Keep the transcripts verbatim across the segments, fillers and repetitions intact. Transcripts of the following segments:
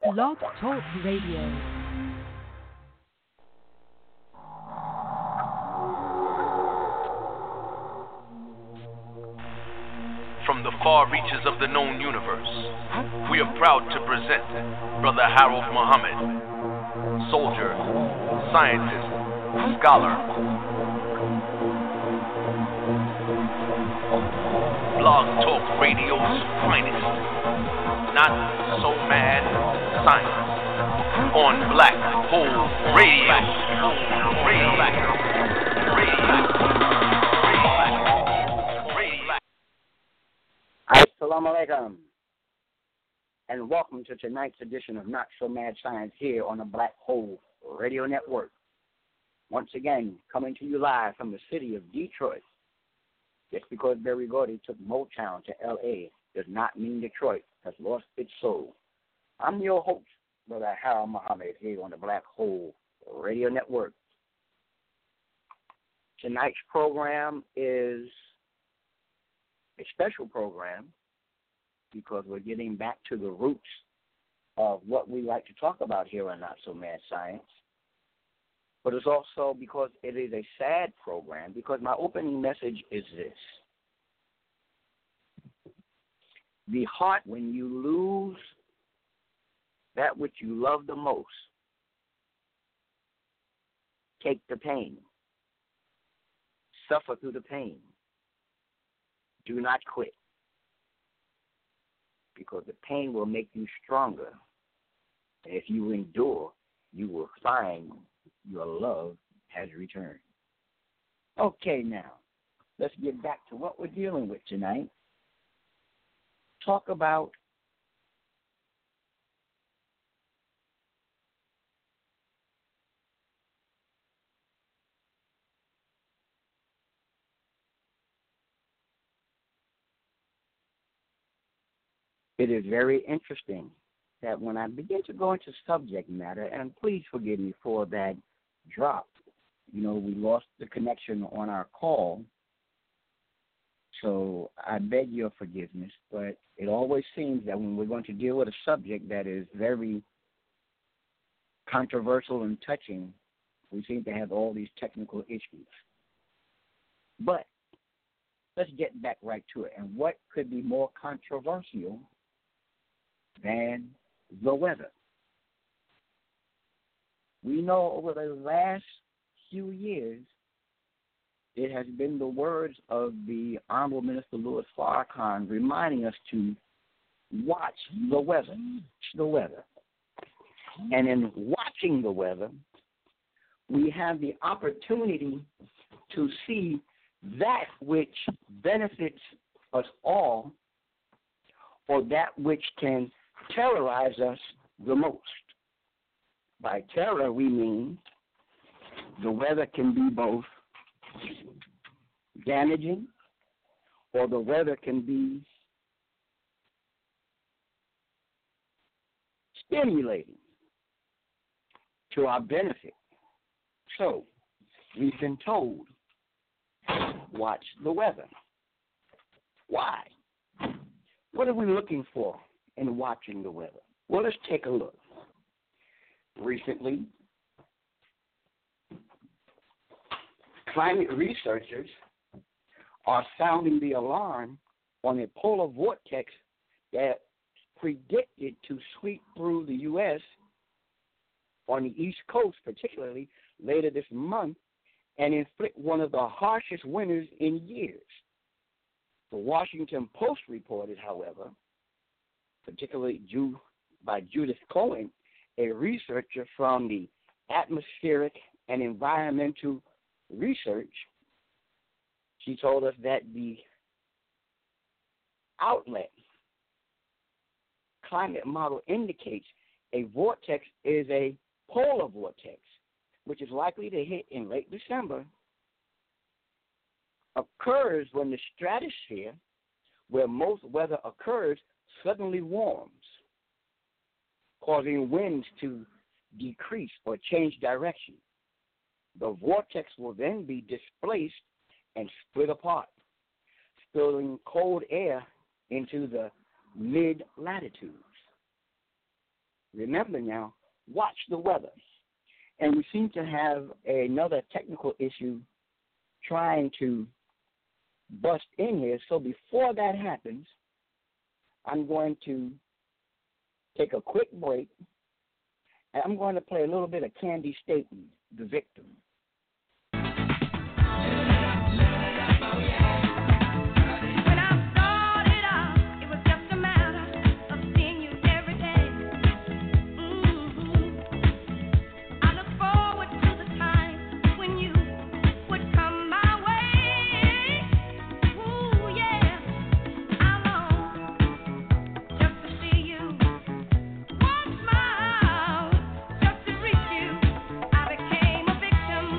Blog Talk Radio. From the far reaches of the known universe, we are proud to present Brother Harold Muhammad, soldier, scientist, scholar, Blog Talk Radio's finest, not so mad science, on Black Hole Radio. Radio. Assalamu alaikum, and welcome to tonight's edition of Not So Mad Science here on the Black Hole Radio Network. Once again, coming to you live from the city of Detroit. Just because Berry Gordy took Motown to L A does not mean Detroit has lost its soul. I'm your host, Brother Harold Muhammad, here on the Black Hole Radio Network. Tonight's program is a special program because we're getting back to the roots of what we like to talk about here on Not So Mad Science. But it's also because it is a sad program, because my opening message is this. Be heart when you lose that which you love the most. Take the pain. Suffer through the pain. Do not quit, because the pain will make you stronger. And if you endure, you will find your love has returned. Okay, now, let's get back to what we're dealing with tonight. Talk about it is very interesting that when I begin to go into subject matter, and please forgive me for that drop. You know, we lost the connection on our call, so I beg your forgiveness, but it always seems that when we're going to deal with a subject that is very controversial and touching, we seem to have all these technical issues. But let's get back right to it. And what could be more controversial than the weather? We know over the last few years, it has been the words of the Honorable Minister Louis Farrakhan reminding us to watch the weather, the weather. And in watching the weather, we have the opportunity to see that which benefits us all, or that which can terrorize us the most. By terror, we mean the weather can be both damaging, or the weather can be stimulating to our benefit. So, we've been told, watch the weather. Why? What are we looking for in watching the weather? Well, let's take a look. Recently, climate researchers are sounding the alarm on a polar vortex that predicted to sweep through the U S on the East Coast, particularly later this month, and inflict one of the harshest winters in years. The Washington Post reported, however, particularly due by Judith Cohen, a researcher from the Atmospheric and Environmental Research, she told us that the outlet climate model indicates a vortex is a polar vortex, which is likely to hit in late December, occurs when the stratosphere, where most weather occurs, suddenly warms, causing winds to decrease or change direction. The vortex will then be displaced and split apart, spilling cold air into the mid-latitudes. remember now, watch the weather. And we seem to have another technical issue trying to bust in here. So before that happens, I'm going to take a quick break, and I'm going to play a little bit of Candy Staton, The Victim. Just to reach you, I became a victim.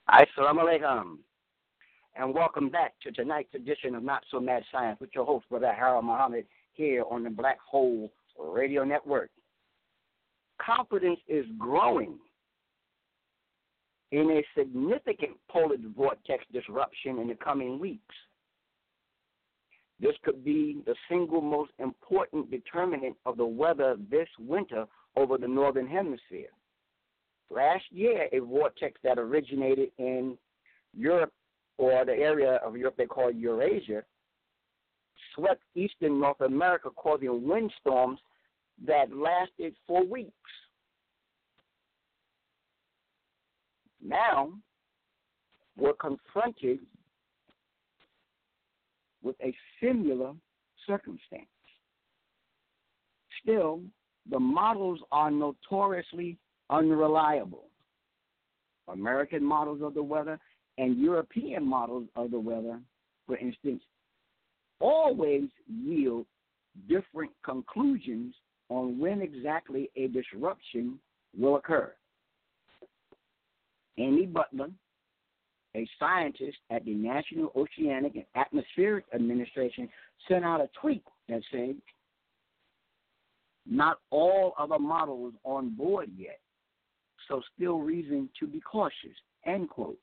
Assalamu alaikum, and welcome back to tonight's edition of Not So Mad Science with your host, Brother Harold Muhammad, here on the Black Hole Radio Network. Confidence is growing in a significant polar vortex disruption in the coming weeks. This could be the single most important determinant of the weather this winter over the Northern Hemisphere. Last year, a vortex that originated in Europe, or the area of Europe they call Eurasia, swept eastern North America, causing windstorms that lasted for weeks. Now, we're confronted with a similar circumstance. Still, the models are notoriously unreliable. American models of the weather and European models of the weather, for instance, always yield different conclusions on when exactly a disruption will occur. Amy Butler, a scientist at the National Oceanic and Atmospheric Administration, sent out a tweet that said, "Not all other models on board yet, so still reason to be cautious," end quote.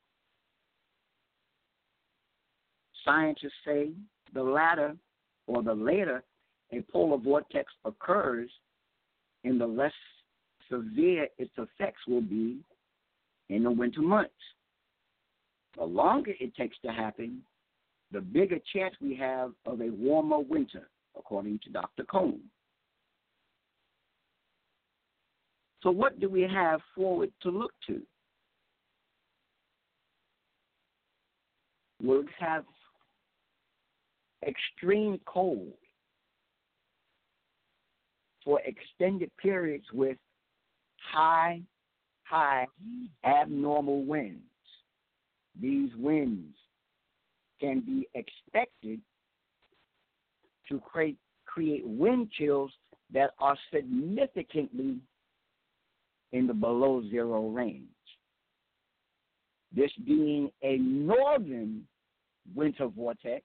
Scientists say the latter or the later a polar vortex occurs, and the less severe its effects will be in the winter months. The longer it takes to happen, the bigger chance we have of a warmer winter, according to Doctor Cohn. So what do we have forward to look to? We'll have extreme cold for extended periods with high, high abnormal winds. These winds can be expected to create, create wind chills that are significantly in the below zero range. This being a northern winter vortex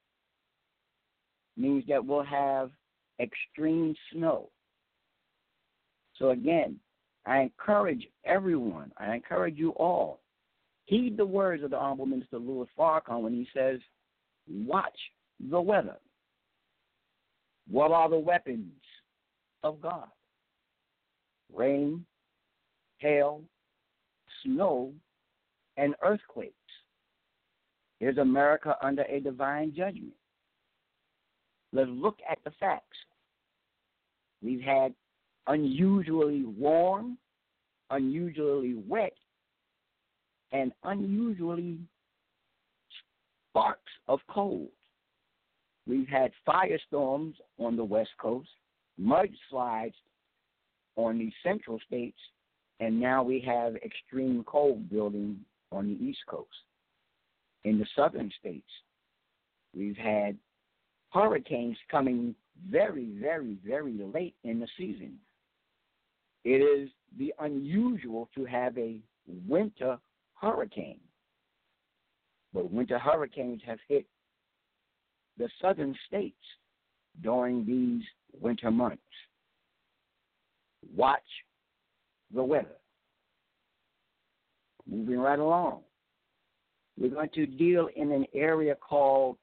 means that we'll have extreme snow. So again, I encourage everyone, I encourage you all, heed the words of the Honorable Minister Louis Farrakhan when he says, watch the weather. What are the weapons of God? Rain, hail, snow, and earthquakes. Is America under a divine judgment? Let's look at the facts. We've had unusually warm, unusually wet, and unusually sparks of cold. We've had firestorms on the West Coast, mudslides on the central states, and now we have extreme cold building on the East Coast. In the southern states, we've had hurricanes coming very, very, very late in the season. It is the unusual to have a winter hurricane. But winter hurricanes have hit the southern states during these winter months. Watch the weather. Moving right along. We're going to deal in an area called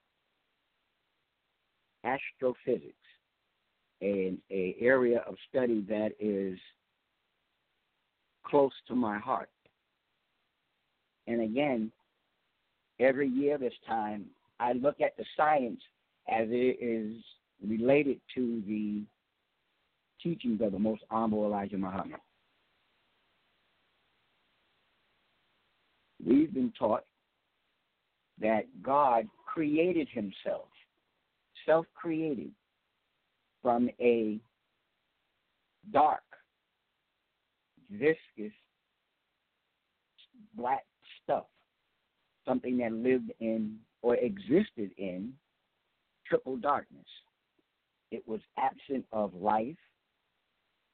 astrophysics, an a area of study that is close to my heart. And again, every year this time, I look at the science as it is related to the teachings of the Most Honorable Elijah Muhammad. We've been taught that God created himself, self-created, from a dark, viscous, black stuff, something that lived in or existed in triple darkness. It was absent of life,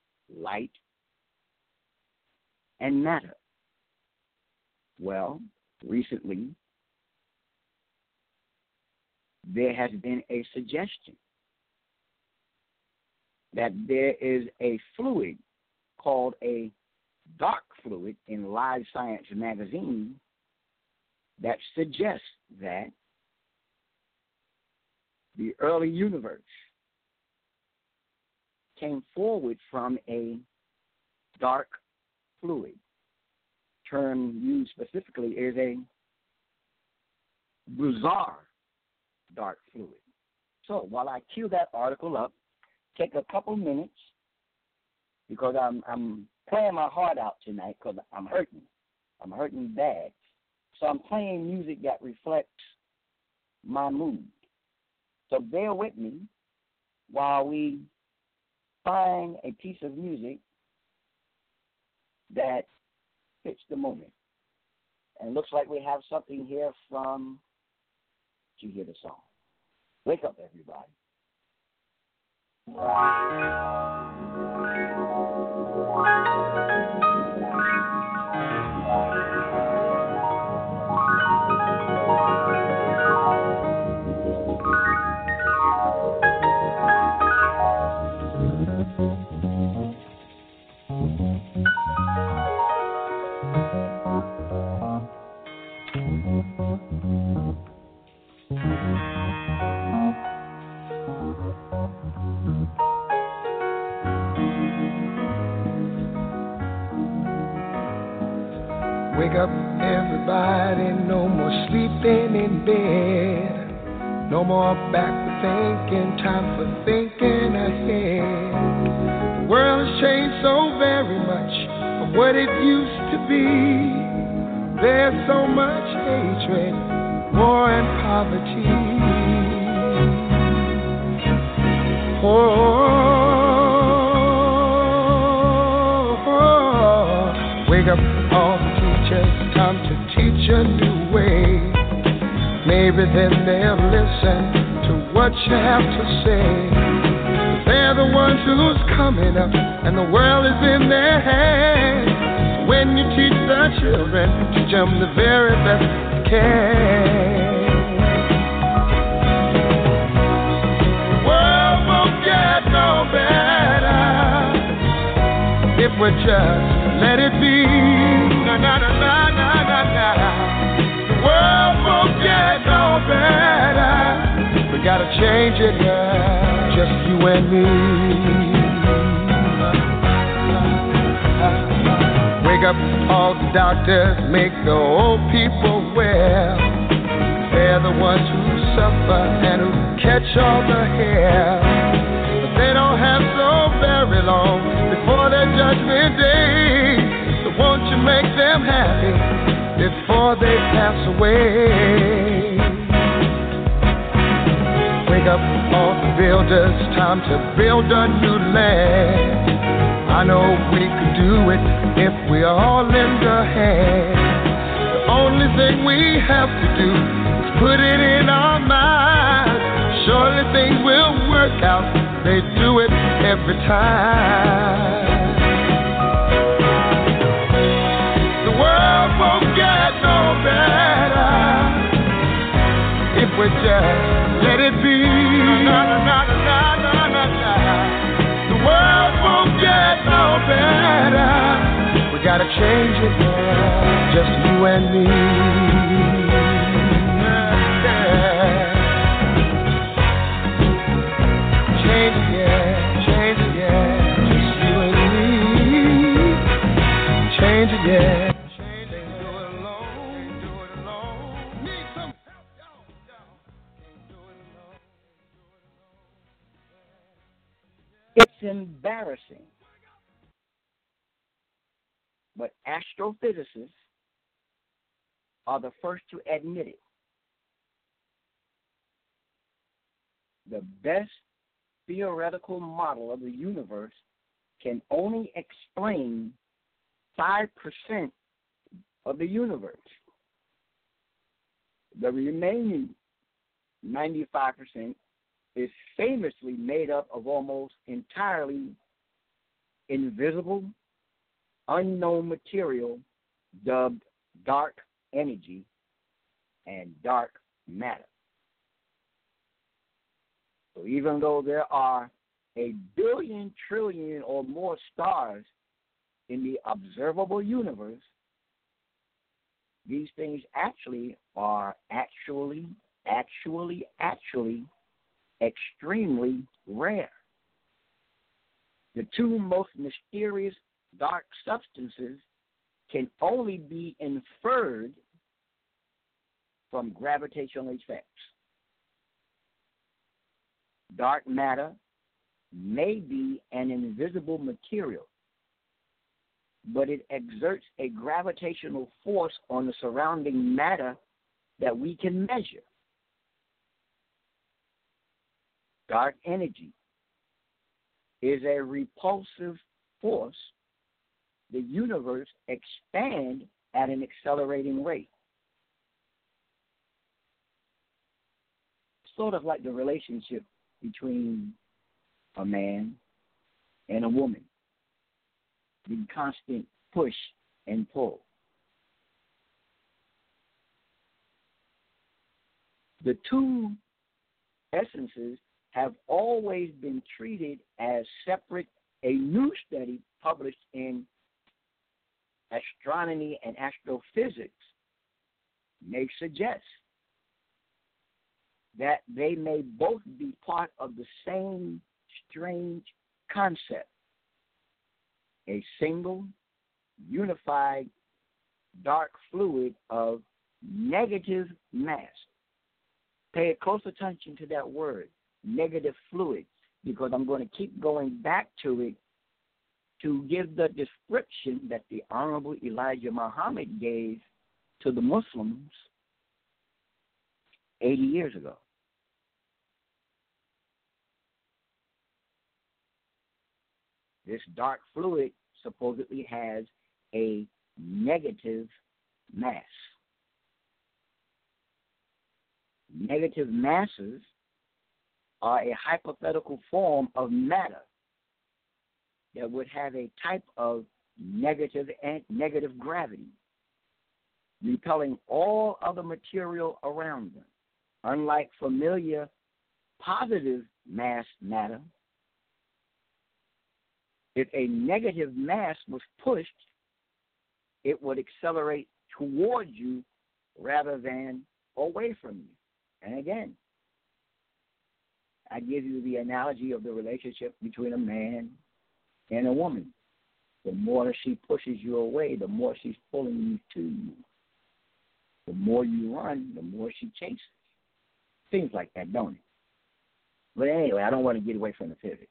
light, and matter. Well, recently, there has been a suggestion that there is a fluid called a dark fluid in Live Science magazine that suggests that the early universe came forward from a dark fluid. Term used specifically is a bizarre dark fluid. So while I cue that article up, take a couple minutes because I'm I'm playing my heart out tonight because I'm hurting. I'm hurting bad. So I'm playing music that reflects my mood. So bear with me while we find a piece of music that fits the moment. And it looks like we have something here from, did you hear the song? Wake up, everybody. Wake up, everybody, no more sleeping in bed. No more backward thinking, time for thinking ahead. The world has changed so very much from what it used to be. There's so much hatred, war and poverty. Oh, oh. Wake up, all the teachers, time to teach a new way. Maybe then they'll listen to what you have to say. They're the ones who's coming up, and the world is in their hands. When you teach the children, teach them the very best you can. The world won't get no better if we just let it be. Na na na na na na na. The world won't get no better. We gotta change it, girl. Just you and me. Wake up, all the doctors, make the old people well. They're the ones who suffer and who catch all the hair. But they don't have so very long before their judgment day. So won't you make them happy before they pass away? Wake up, all the builders, time to build a new land. I know we could do it if we all lend a hand. The only thing we have to do is put it in our minds. Surely things will work out. They do it every time. The world won't get no better if we just let it be. Na, na, na, na, na, na, na. The world won't get no better. We gotta change it, yeah. Just you and me. Yeah. Change it, yeah. Change it, yeah. Just you and me. Change it, yeah. It's embarrassing, but astrophysicists are the first to admit it. The best theoretical model of the universe can only explain five percent of the universe. The remaining ninety-five percent is famously made up of almost entirely invisible, unknown material dubbed dark energy and dark matter. So even though there are a billion, trillion, or more stars in the observable universe, these things actually are actually, actually, actually extremely rare. The two most mysterious dark substances can only be inferred from gravitational effects. Dark matter may be an invisible material, but it exerts a gravitational force on the surrounding matter that we can measure. Dark energy is a repulsive force. The universe expands at an accelerating rate. Sort of like the relationship between a man and a woman, the constant push and pull. The two essences have always been treated as separate. A new study published in Astronomy and Astrophysics may suggest that they may both be part of the same strange concept, a single, unified, dark fluid of negative mass. Pay close attention to that word, negative fluid, because I'm going to keep going back to it to give the description that the Honorable Elijah Muhammad gave to the Muslims eighty years ago. This dark fluid supposedly has a negative mass. Negative masses are a hypothetical form of matter that would have a type of negative and negative gravity, repelling all other material around them. Unlike familiar positive mass matter, if a negative mass was pushed, it would accelerate toward you rather than away from you. And again, I give you the analogy of the relationship between a man and a woman. The more she pushes you away, the more she's pulling you to you. The more you run, the more she chases. Things like that, don't it? But anyway, I don't want to get away from the physics.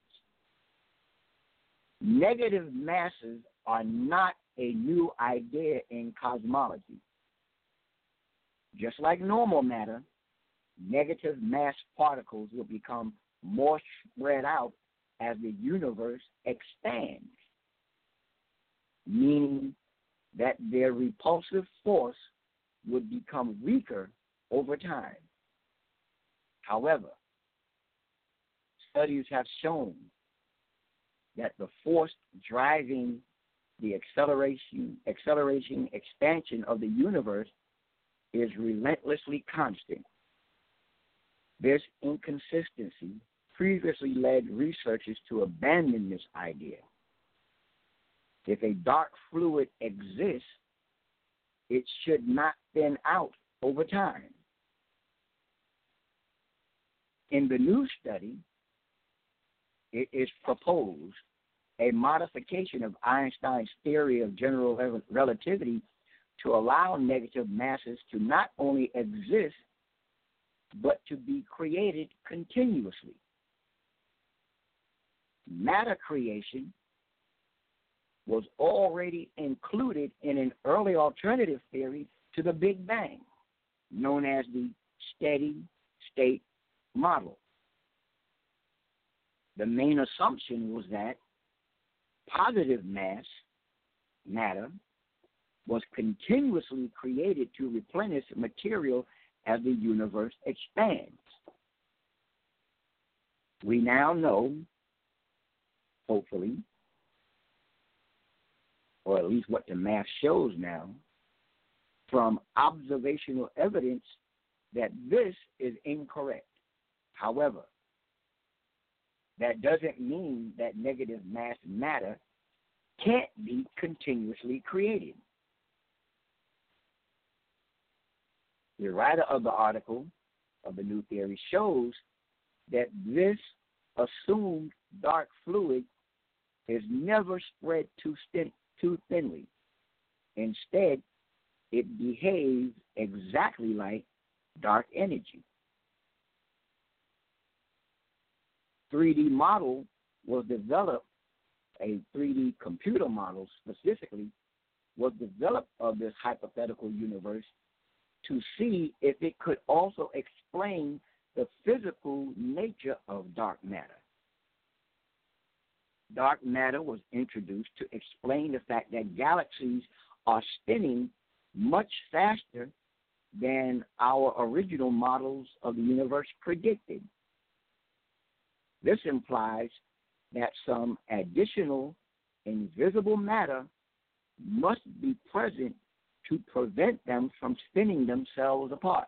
Negative masses are not a new idea in cosmology. Just like normal matter, negative mass particles will become more spread out as the universe expands, meaning that their repulsive force would become weaker over time. However, studies have shown that the force driving the acceleration, acceleration, expansion of the universe is relentlessly constant. This inconsistency previously led researchers to abandon this idea. If a dark fluid exists, it should not thin out over time. In the new study, it is proposed a modification of Einstein's theory of general relativity to allow negative masses to not only exist, but to be created continuously. Matter creation was already included in an early alternative theory to the Big Bang, known as the steady state model. The main assumption was that positive mass, matter, was continuously created to replenish material as the universe expands. We now know, hopefully, or at least what the math shows now, from observational evidence that this is incorrect. However, that doesn't mean that negative mass matter can't be continuously created. The writer of the article of the new theory shows that this assumed dark fluid is never spread too, thin, too thinly. Instead, it behaves exactly like dark energy. three D model was developed, a three D computer model specifically, was developed of this hypothetical universe to see if it could also explain the physical nature of dark matter. Dark matter was introduced to explain the fact that galaxies are spinning much faster than our original models of the universe predicted. This implies that some additional invisible matter must be present to prevent them from spinning themselves apart.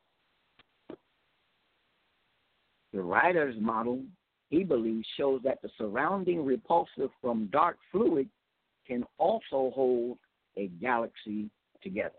The writer's model, he believes, shows that the surrounding repulsive from dark fluid can also hold a galaxy together.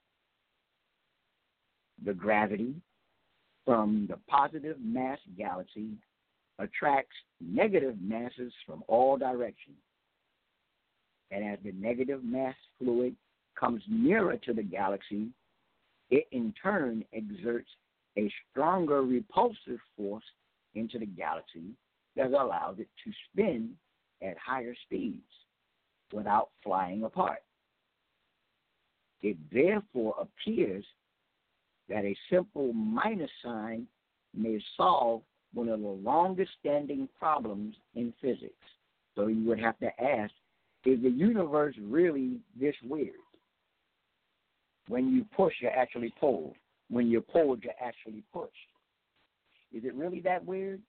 The gravity from the positive mass galaxy attracts negative masses from all directions. And as the negative mass fluid comes nearer to the galaxy, it in turn exerts a stronger repulsive force into the galaxy that allows it to spin at higher speeds without flying apart. It therefore appears that a simple minus sign may solve one of the longest standing problems in physics. So you would have to ask, is the universe really this weird? When you push, you're actually pulled. When you're pulled, you're actually pushed. Is it really that weird?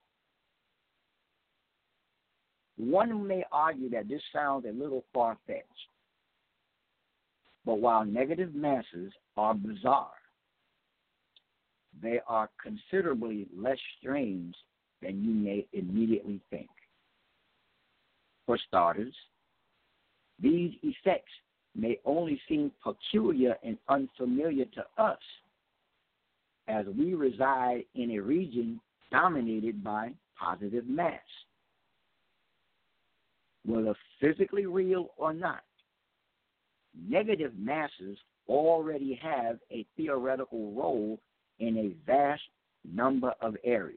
One may argue that this sounds a little far-fetched. But while negative masses are bizarre, they are considerably less strange than you may immediately think. For starters, these effects may only seem peculiar and unfamiliar to us, as we reside in a region dominated by positive mass. Whether physically real or not, negative masses already have a theoretical role in a vast number of areas.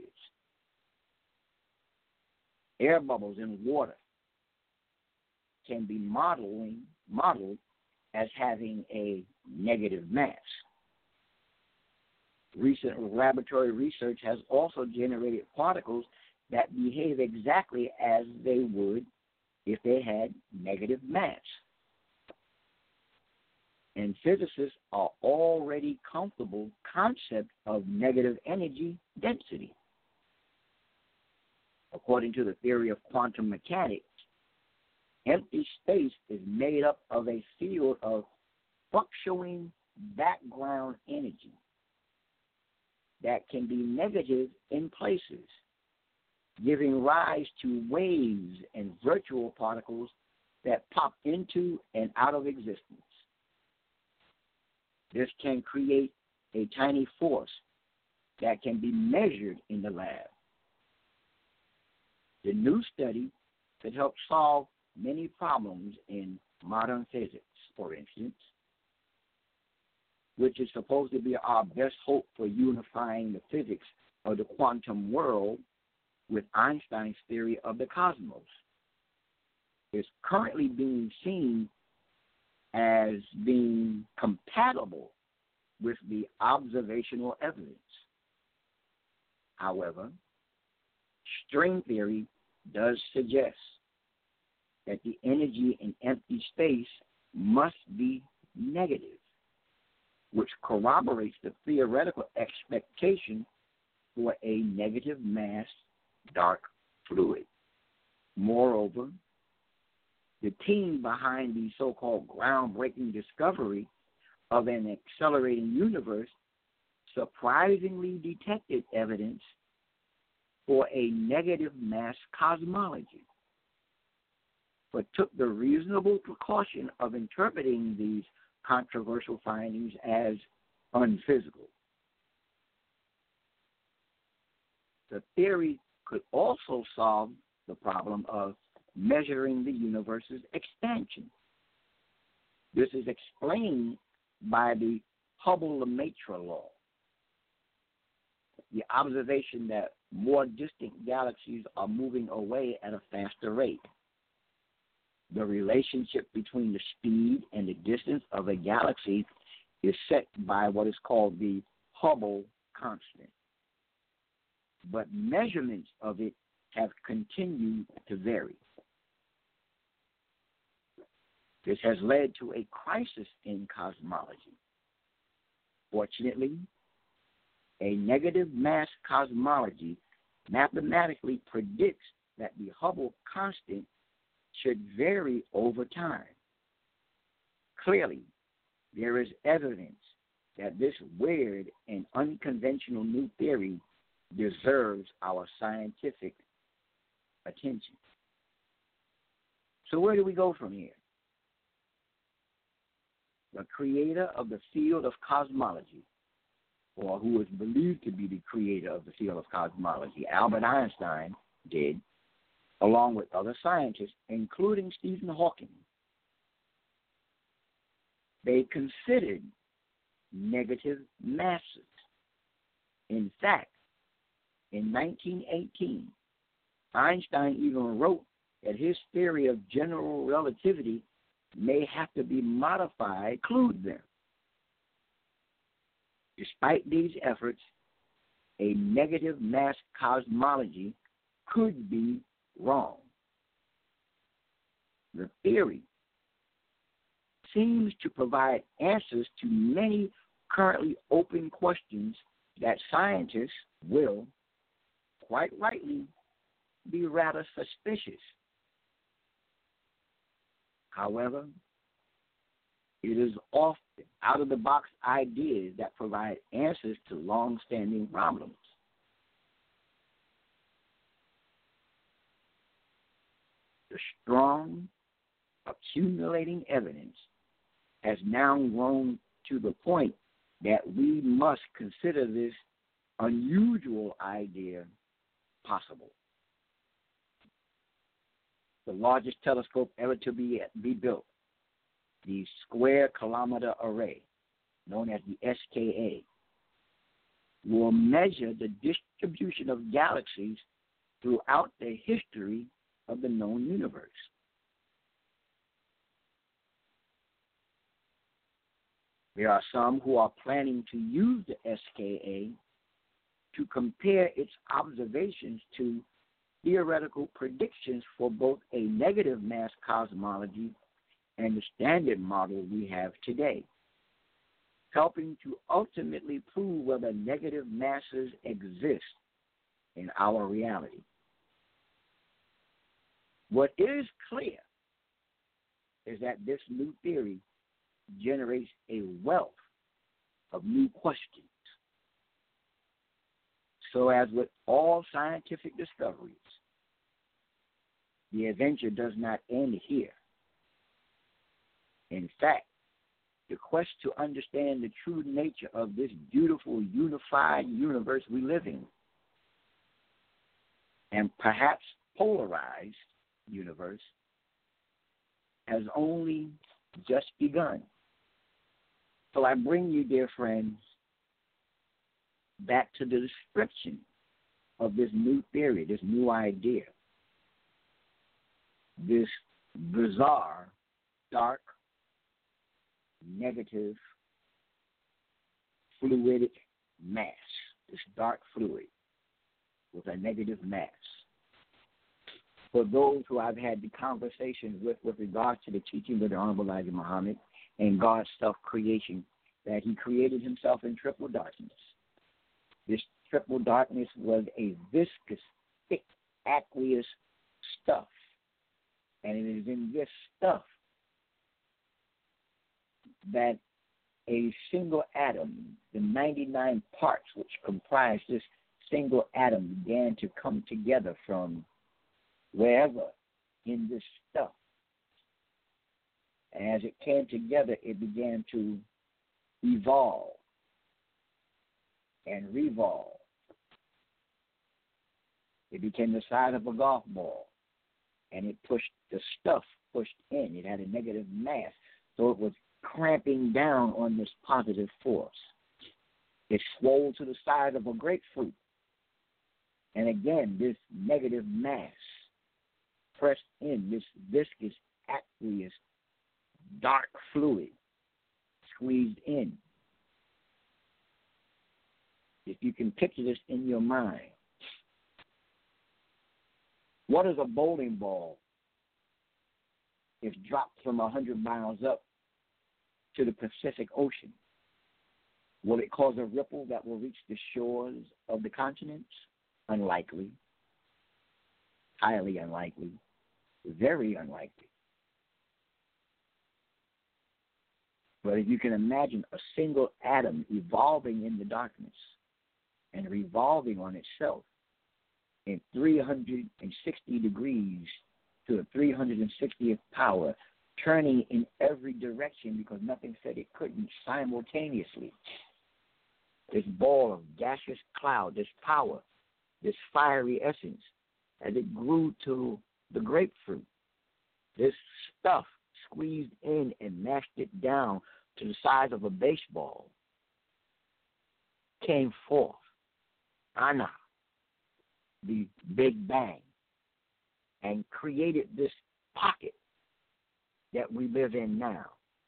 Air bubbles in water can be modeling, modeled as having a negative mass. Recent laboratory research has also generated particles that behave exactly as they would if they had negative mass. And physicists are already comfortable concept of negative energy density. According to the theory of quantum mechanics, empty space is made up of a field of fluctuating background energy that can be negative in places, giving rise to waves and virtual particles that pop into and out of existence. This can create a tiny force that can be measured in the lab. The new study could help solve many problems in modern physics, for instance, which is supposed to be our best hope for unifying the physics of the quantum world with Einstein's theory of the cosmos. It's currently being seen as being compatible with the observational evidence. However, string theory does suggest that the energy in empty space must be negative, which corroborates the theoretical expectation for a negative mass dark fluid. Moreover, the team behind the so-called groundbreaking discovery of an accelerating universe surprisingly detected evidence for a negative mass cosmology, but took the reasonable precaution of interpreting these controversial findings as unphysical. The theory could also solve the problem of measuring the universe's expansion. This is explained by the Hubble-Lemaitre law, the observation that more distant galaxies are moving away at a faster rate. The relationship between the speed and the distance of a galaxy is set by what is called the Hubble constant, but measurements of it have continued to vary. This has led to a crisis in cosmology. Fortunately, a negative mass cosmology mathematically predicts that the Hubble constant should vary over time. Clearly, there is evidence that this weird and unconventional new theory deserves our scientific attention. So where do we go from here? The creator of the field of cosmology, or who is believed to be the creator of the field of cosmology, Albert Einstein, did, along with other scientists, including Stephen Hawking. They considered negative masses. In fact, in nineteen eighteen, Einstein even wrote that his theory of general relativity may have to be modified to include them. Despite these efforts, a negative mass cosmology could be wrong. The theory seems to provide answers to many currently open questions that scientists will, quite rightly, be rather suspicious. However, it is often out-of-the-box ideas that provide answers to long-standing problems. The strong, accumulating evidence has now grown to the point that we must consider this unusual idea possible. The largest telescope ever to be, be built, the Square Kilometer Array, known as the S K A, will measure the distribution of galaxies throughout the history of the known universe. There are some who are planning to use the S K A to compare its observations to theoretical predictions for both a negative mass cosmology and the standard model we have today, helping to ultimately prove whether negative masses exist in our reality. What is clear is that this new theory generates a wealth of new questions. So as with all scientific discoveries, the adventure does not end here. In fact, the quest to understand the true nature of this beautiful, unified universe we live in, and perhaps polarized universe, has only just begun. So I bring you, dear friends, back to the description of this new theory, this new idea, this bizarre, dark, negative, fluidic mass, this dark fluid with a negative mass. For those who I've had the conversations with with regards to the teaching of the Honorable Elijah Muhammad and God's self-creation, that he created himself in triple darkness. This triple darkness was a viscous, thick, aqueous stuff. And it is in this stuff that a single atom, the ninety-nine parts which comprise this single atom began to come together from wherever in this stuff. As it came together, it began to evolve and revolve. It became the size of a golf ball, and it pushed, the stuff pushed in. It had a negative mass, so it was cramping down on this positive force. It swelled to the size of a grapefruit. And again, this negative mass pressed in, this viscous, aqueous, dark fluid squeezed in. If you can picture this in your mind, what is a bowling ball if dropped from one hundred miles up to the Pacific Ocean? Will it cause a ripple that will reach the shores of the continents? Unlikely. Highly unlikely. Very unlikely. But if you can imagine a single atom evolving in the darkness and revolving on itself in three hundred sixty degrees to the three hundred sixtieth power, turning in every direction because nothing said it couldn't simultaneously. This ball of gaseous cloud, this power, this fiery essence, as it grew to the grapefruit, this stuff squeezed in and mashed it down to the size of a baseball, came forth, Ana, the Big Bang, and created this pocket that we live in now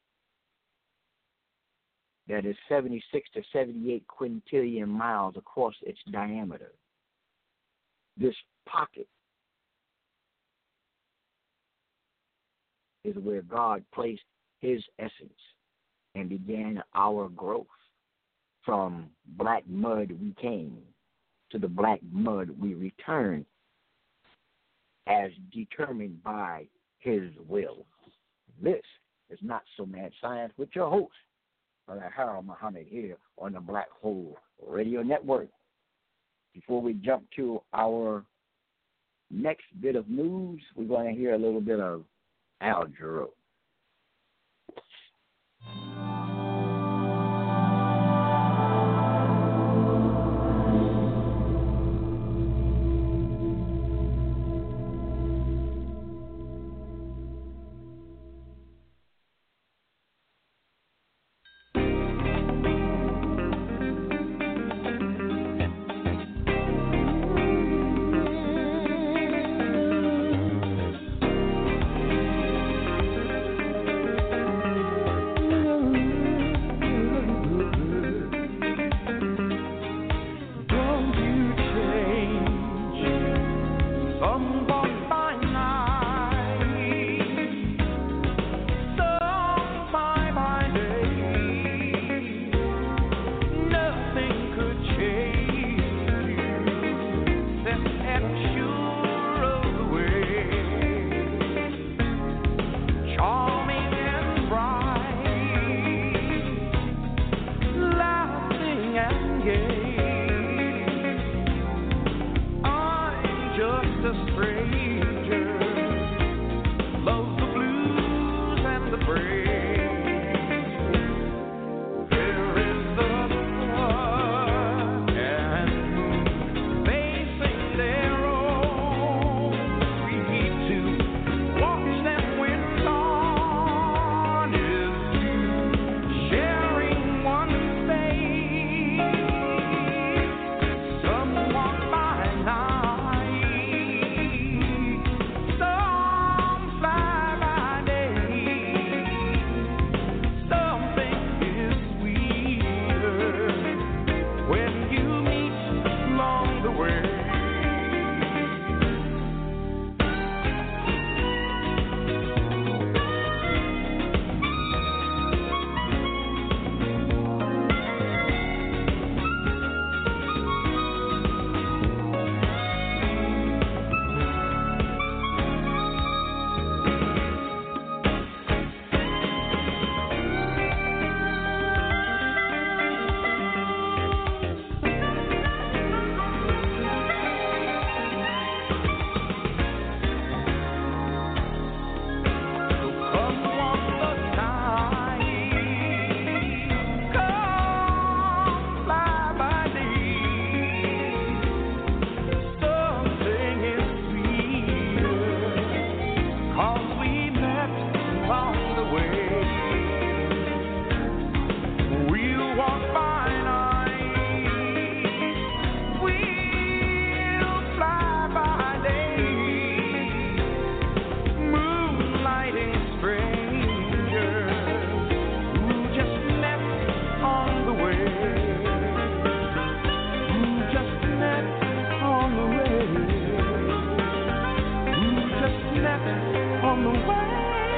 that is seventy-six to seventy-eight quintillion miles across its diameter. This pocket is where God placed his essence and began our growth. From black mud we came, to the black mud we return, as determined by his will. This is Not So Mad Science with your host, Brother Harold Muhammad, here on the Black Hole Radio Network. Before we jump to our next bit of news, we're going to hear a little bit of Al Jarreau. on the way.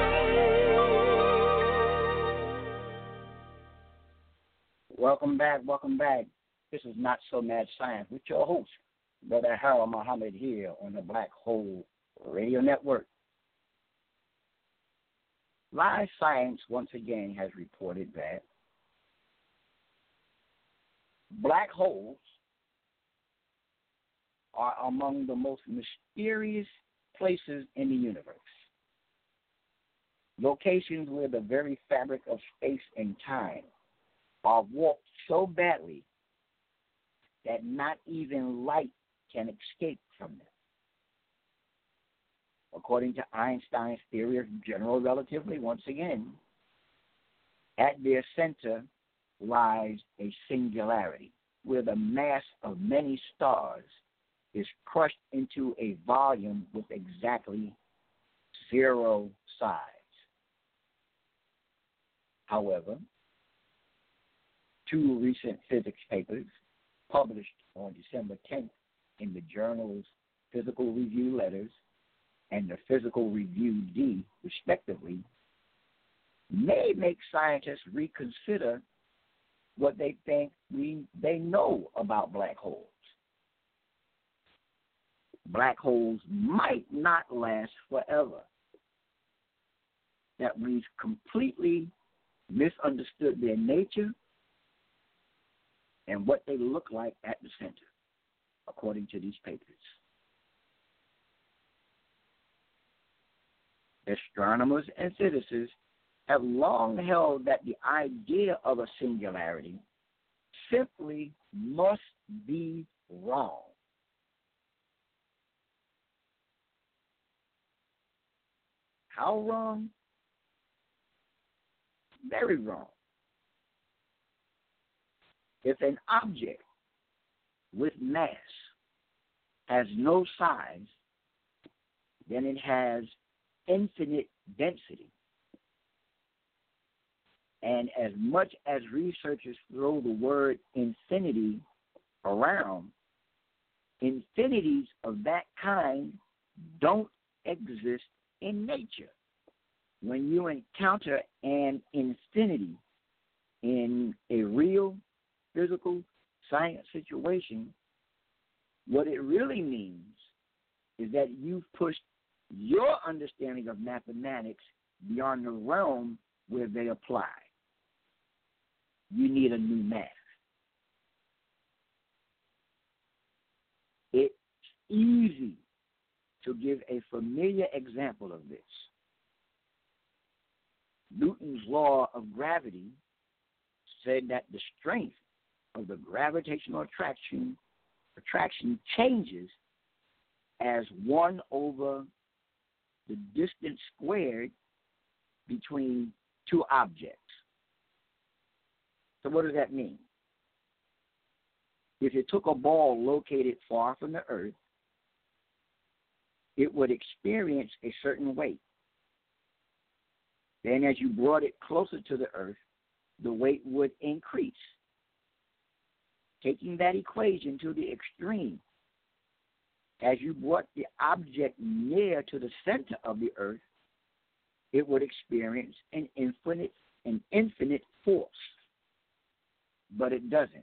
Welcome back, welcome back. This is Not So Mad Science with your host, Brother Harold Muhammad, here on the Black Hole Radio Network. Live Science once again has reported that black holes are among the most mysterious places in the universe. Locations where the very fabric of space and time are warped so badly that not even light can escape from them. According to Einstein's theory of general relativity, once again, at their center lies a singularity, where the mass of many stars is crushed into a volume with exactly zero size. However, two recent physics papers published on December tenth in the journals Physical Review Letters and the Physical Review D, respectively, may make scientists reconsider what they think we they know about black holes. Black holes might not last forever. That we've completely misunderstood their nature and what they look like at the center, according to these papers. Astronomers and physicists have long held that the idea of a singularity simply must be wrong. How wrong? Very wrong. If an object with mass has no size, then it has infinite density. And as much as researchers throw the word infinity around, infinities of that kind don't exist in nature. When you encounter an infinity in a real physical science situation, what it really means is that you've pushed your understanding of mathematics beyond the realm where they apply. You need a new math. It's easy to give a familiar example of this. Newton's law of gravity said that the strength of the gravitational attraction attraction changes as one over the distance squared between two objects. So what does that mean? If you took a ball located far from the earth, it would experience a certain weight. Then as you brought it closer to the earth, the weight would increase. Taking that equation to the extreme, as you brought the object near to the center of the earth, it would experience an infinite, an infinite force. But it doesn't.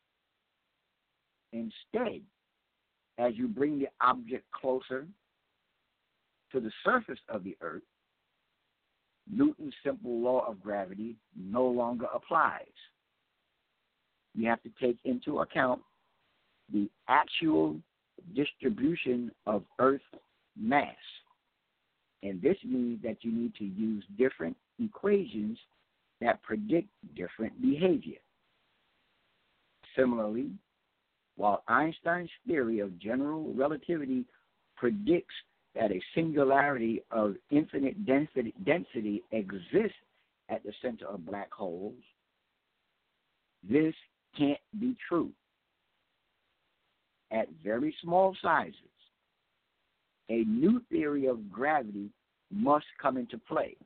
Instead, as you bring the object closer to the surface of the earth, Newton's simple law of gravity no longer applies. You have to take into account the actual distribution of Earth mass. And this means that you need to use different equations that predict different behavior. Similarly, while Einstein's theory of general relativity predicts that a singularity of infinite density, density exists at the center of black holes, this can't be true. At very small sizes, a new theory of gravity must come into play.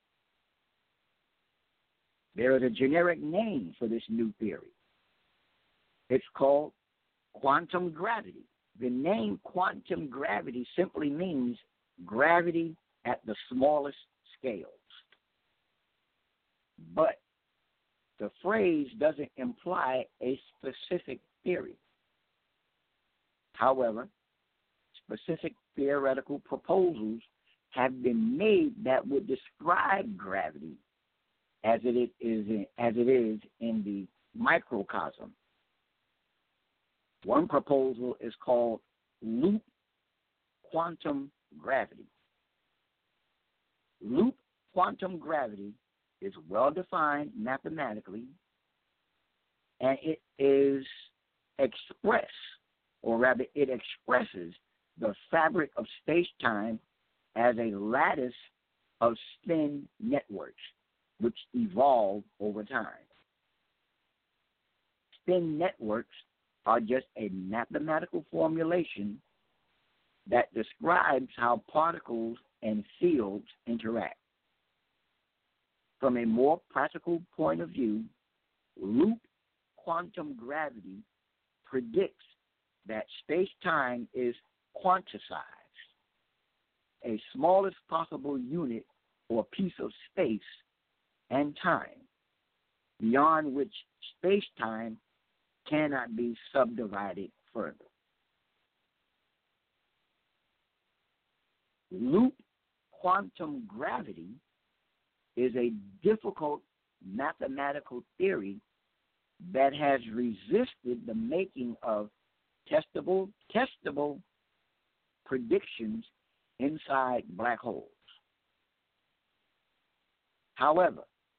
There is a generic name for this new theory. It's called quantum gravity. The name quantum gravity simply means gravity at the smallest scales. But the phrase doesn't imply a specific theory. However, specific theoretical proposals have been made that would describe gravity as it is in, as it is in the microcosm. One proposal is called loop quantum gravity. Loop quantum gravity is well defined mathematically, and it is expressed, or rather it expresses the fabric of space-time as a lattice of spin networks which evolve over time. Spin networks are just a mathematical formulation that describes how particles and fields interact. From a more practical point of view, loop quantum gravity predicts that space-time is quantized, a smallest possible unit or piece of space and time, beyond which space-time cannot be subdivided further. Loop quantum gravity is a difficult mathematical theory that has resisted the making of testable, testable predictions inside black holes. However,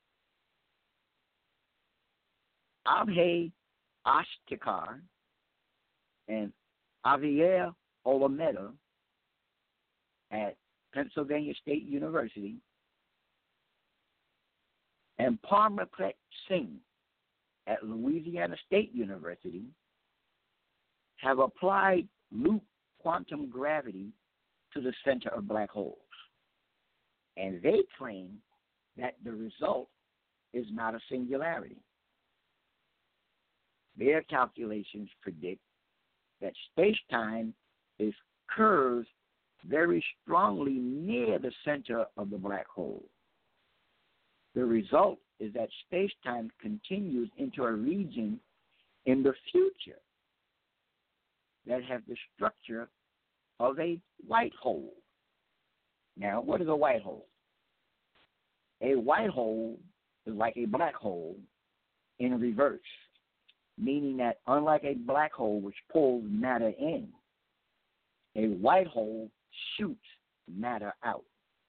Abhay Ashtekar and Javier Olmeda at Pennsylvania State University and Parmapret Singh at Louisiana State University have applied loop quantum gravity to the center of black holes. And they claim that the result is not a singularity. Their calculations predict that space-time is curved very strongly near the center of the black hole. The result is that space-time continues into a region in the future that has the structure of a white hole. Now, what is a white hole? A white hole is like a black hole in reverse, meaning that unlike a black hole which pulls matter in, a white hole shoots matter out.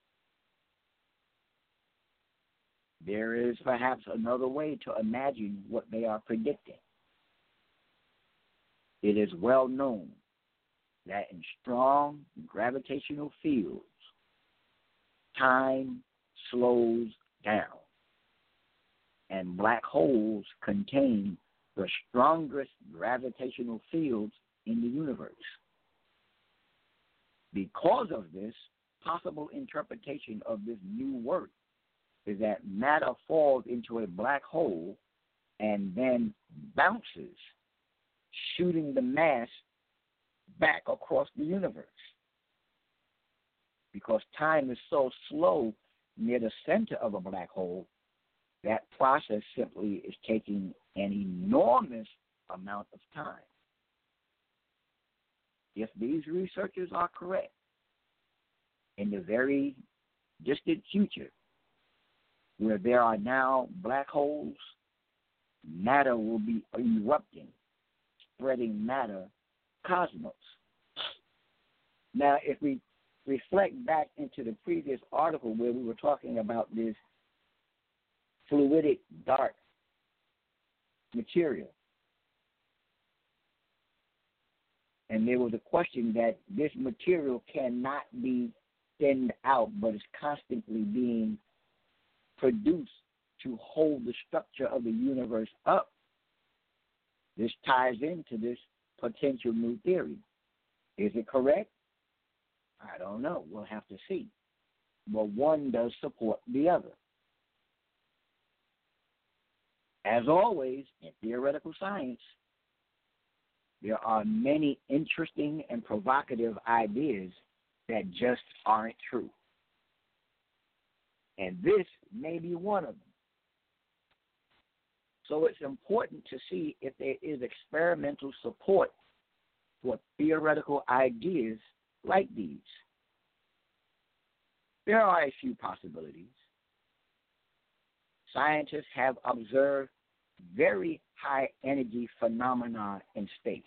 There is perhaps another way to imagine what they are predicting. It is well known that in strong gravitational fields, time slows down, and black holes contain the strongest gravitational fields in the universe. Because of this, possible interpretation of this new work is that matter falls into a black hole and then bounces, shooting the mass back across the universe. Because time is so slow near the center of a black hole, that process simply is taking an enormous amount of time. If these researchers are correct, in the very distant future, where there are now black holes, matter will be erupting, spreading matter cosmos. Now, if we reflect back into the previous article where we were talking about this fluidic dark material, and there was a question that this material cannot be thinned out, but is constantly being produced to hold the structure of the universe up. This ties into this potential new theory. Is it correct? I don't know. We'll have to see. But one does support the other. As always, in theoretical science, there are many interesting and provocative ideas that just aren't true. And this may be one of them. So it's important to see if there is experimental support for theoretical ideas like these. There are a few possibilities. Scientists have observed very high energy phenomena in space.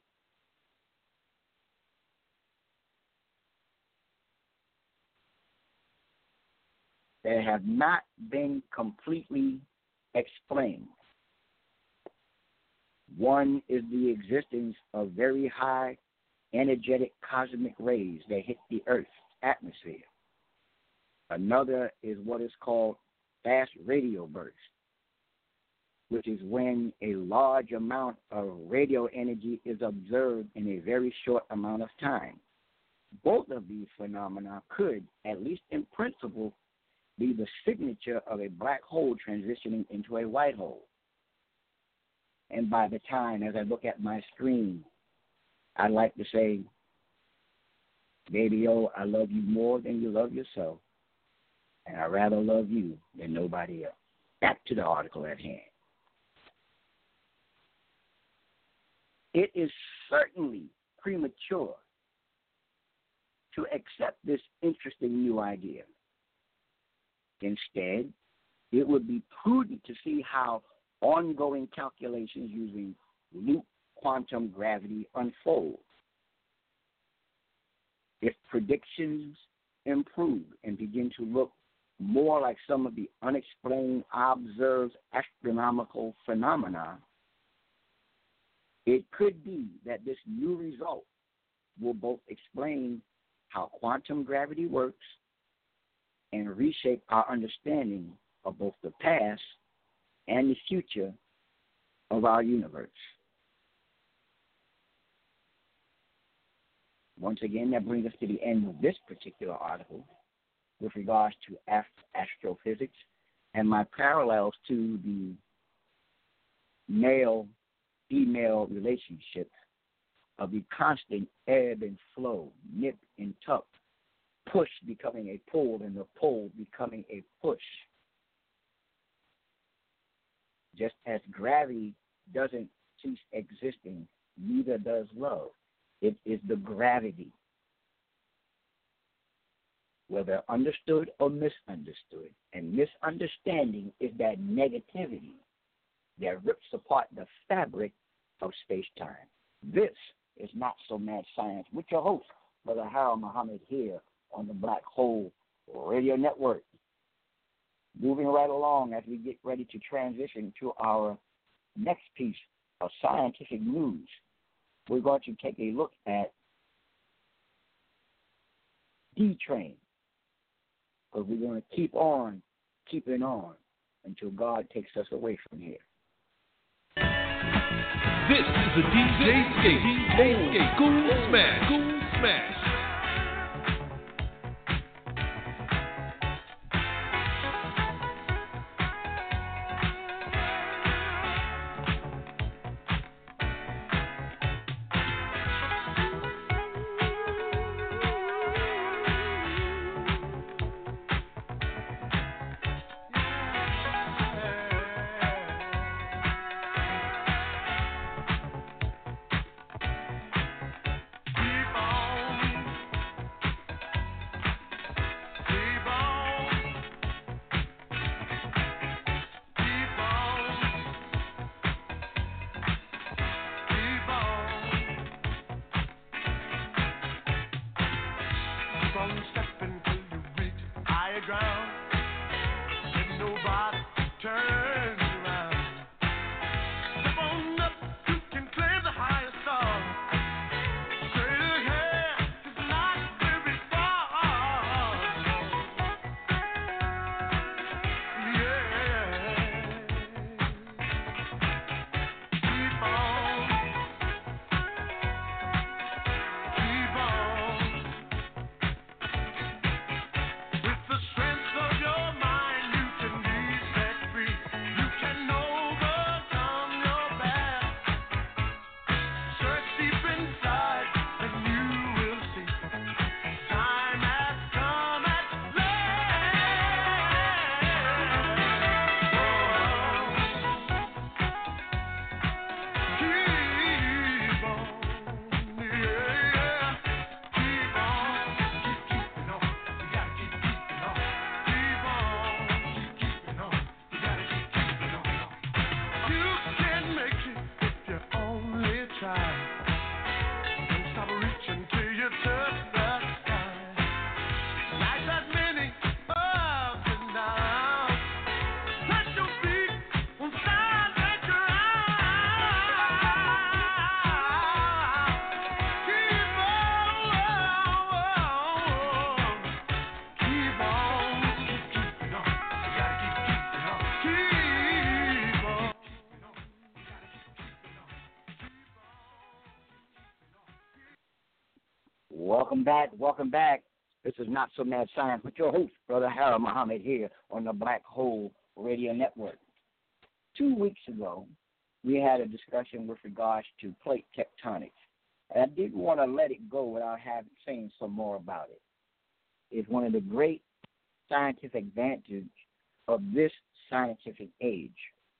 That have not been completely explained. One is the existence of very high energetic cosmic rays that hit the Earth's atmosphere. Another is what is called fast radio burst, which is when a large amount of radio energy is observed in a very short amount of time. Both of these phenomena could, at least in principle, be the signature of a black hole transitioning into a white hole. And by the time, as I look at my screen, I'd like to say, baby, oh, I love you more than you love yourself, and I'd rather love you than nobody else. Back to the article at hand. It is certainly premature to accept this interesting new idea. Instead, it would be prudent to see how ongoing calculations using loop quantum gravity unfold. If predictions improve and begin to look more like some of the unexplained observed astronomical phenomena, it could be that this new result will both explain how quantum gravity works and reshape our understanding of both the past and the future of our universe. Once again, that brings us to the end of this particular article with regards to astrophysics and my parallels to the male-female relationship of the constant ebb and flow, nip and tuck, push becoming a pull and the pull becoming a push. Just as gravity doesn't cease existing, neither does love. It is the gravity, whether understood or misunderstood. And misunderstanding is that negativity that rips apart the fabric of space-time. This is Not So Mad Science with your host, Brother Harold Muhammad, here on the Black Hole Radio Network. Moving right along as we get ready to transition to our next piece of scientific news, we're going to take a look at D-Train, because we're going to keep on keeping on until God takes us away from here. This is the D J Skate, D J Skate, Cool Smash, Cool Smash. With the strength of your mind, you can be set free. Welcome back. Welcome back. This is Not So Mad Science with your host, Brother Harold Muhammad, here on the Black Hole Radio Network. Two weeks ago, we had a discussion with regards to plate tectonics. And I didn't want to let it go without having saying some more about it. It's one of the great scientific advantages of this scientific age.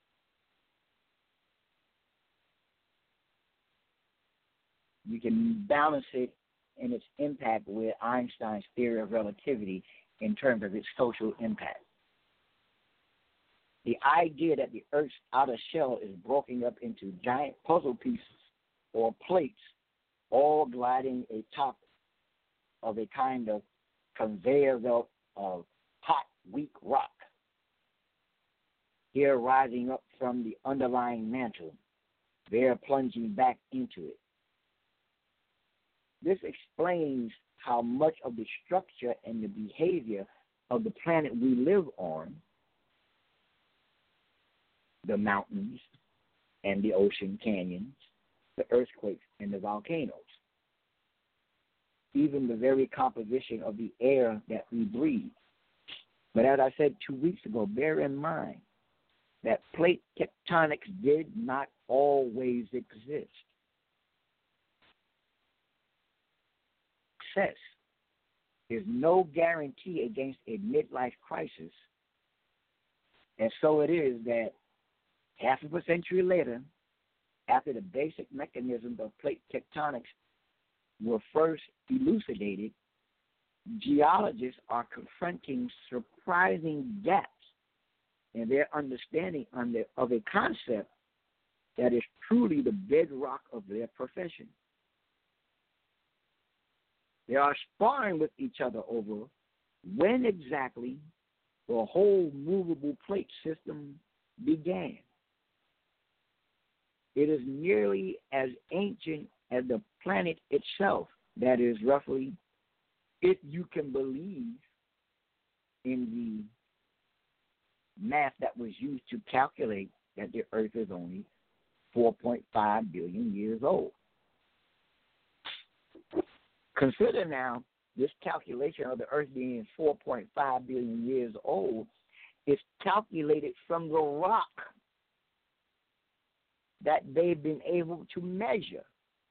You can balance it in its impact with Einstein's theory of relativity in terms of its social impact. The idea that the Earth's outer shell is broken up into giant puzzle pieces or plates, all gliding atop of a kind of conveyor belt of hot, weak rock, here rising up from the underlying mantle, there plunging back into it. This explains how much of the structure and the behavior of the planet we live on, the mountains and the ocean canyons, the earthquakes and the volcanoes, even the very composition of the air that we breathe. But as I said two weeks ago, bear in mind that plate tectonics did not always exist. Success is no guarantee against a midlife crisis, and so it is that half of a century later, after the basic mechanisms of plate tectonics were first elucidated, geologists are confronting surprising gaps in their understanding of a concept that is truly the bedrock of their profession. They are sparring with each other over when exactly the whole movable plate system began. It is nearly as ancient as the planet itself. That is roughly, if you can believe in the math that was used to calculate that the Earth is only four point five billion years old. Consider now this calculation of the Earth being four point five billion years old is calculated from the rock that they've been able to measure.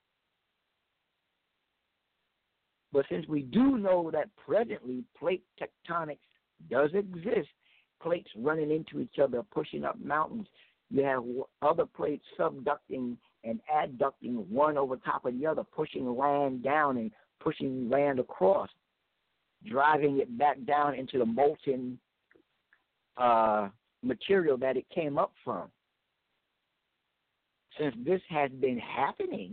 But since we do know that presently plate tectonics does exist, plates running into each other, pushing up mountains, you have other plates subducting and adducting one over top of the other, pushing land down and pushing land across, driving it back down into the molten uh, material that it came up from. Since this has been happening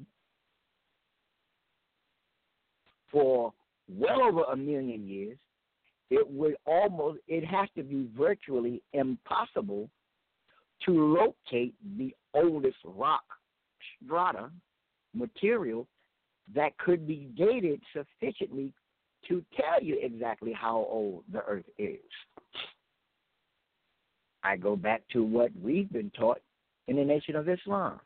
for well over a million years, it would almost, it has to be virtually impossible to locate the oldest rock strata material that could be dated sufficiently to tell you exactly how old the Earth is. I go back to what we've been taught in the Nation of Islam.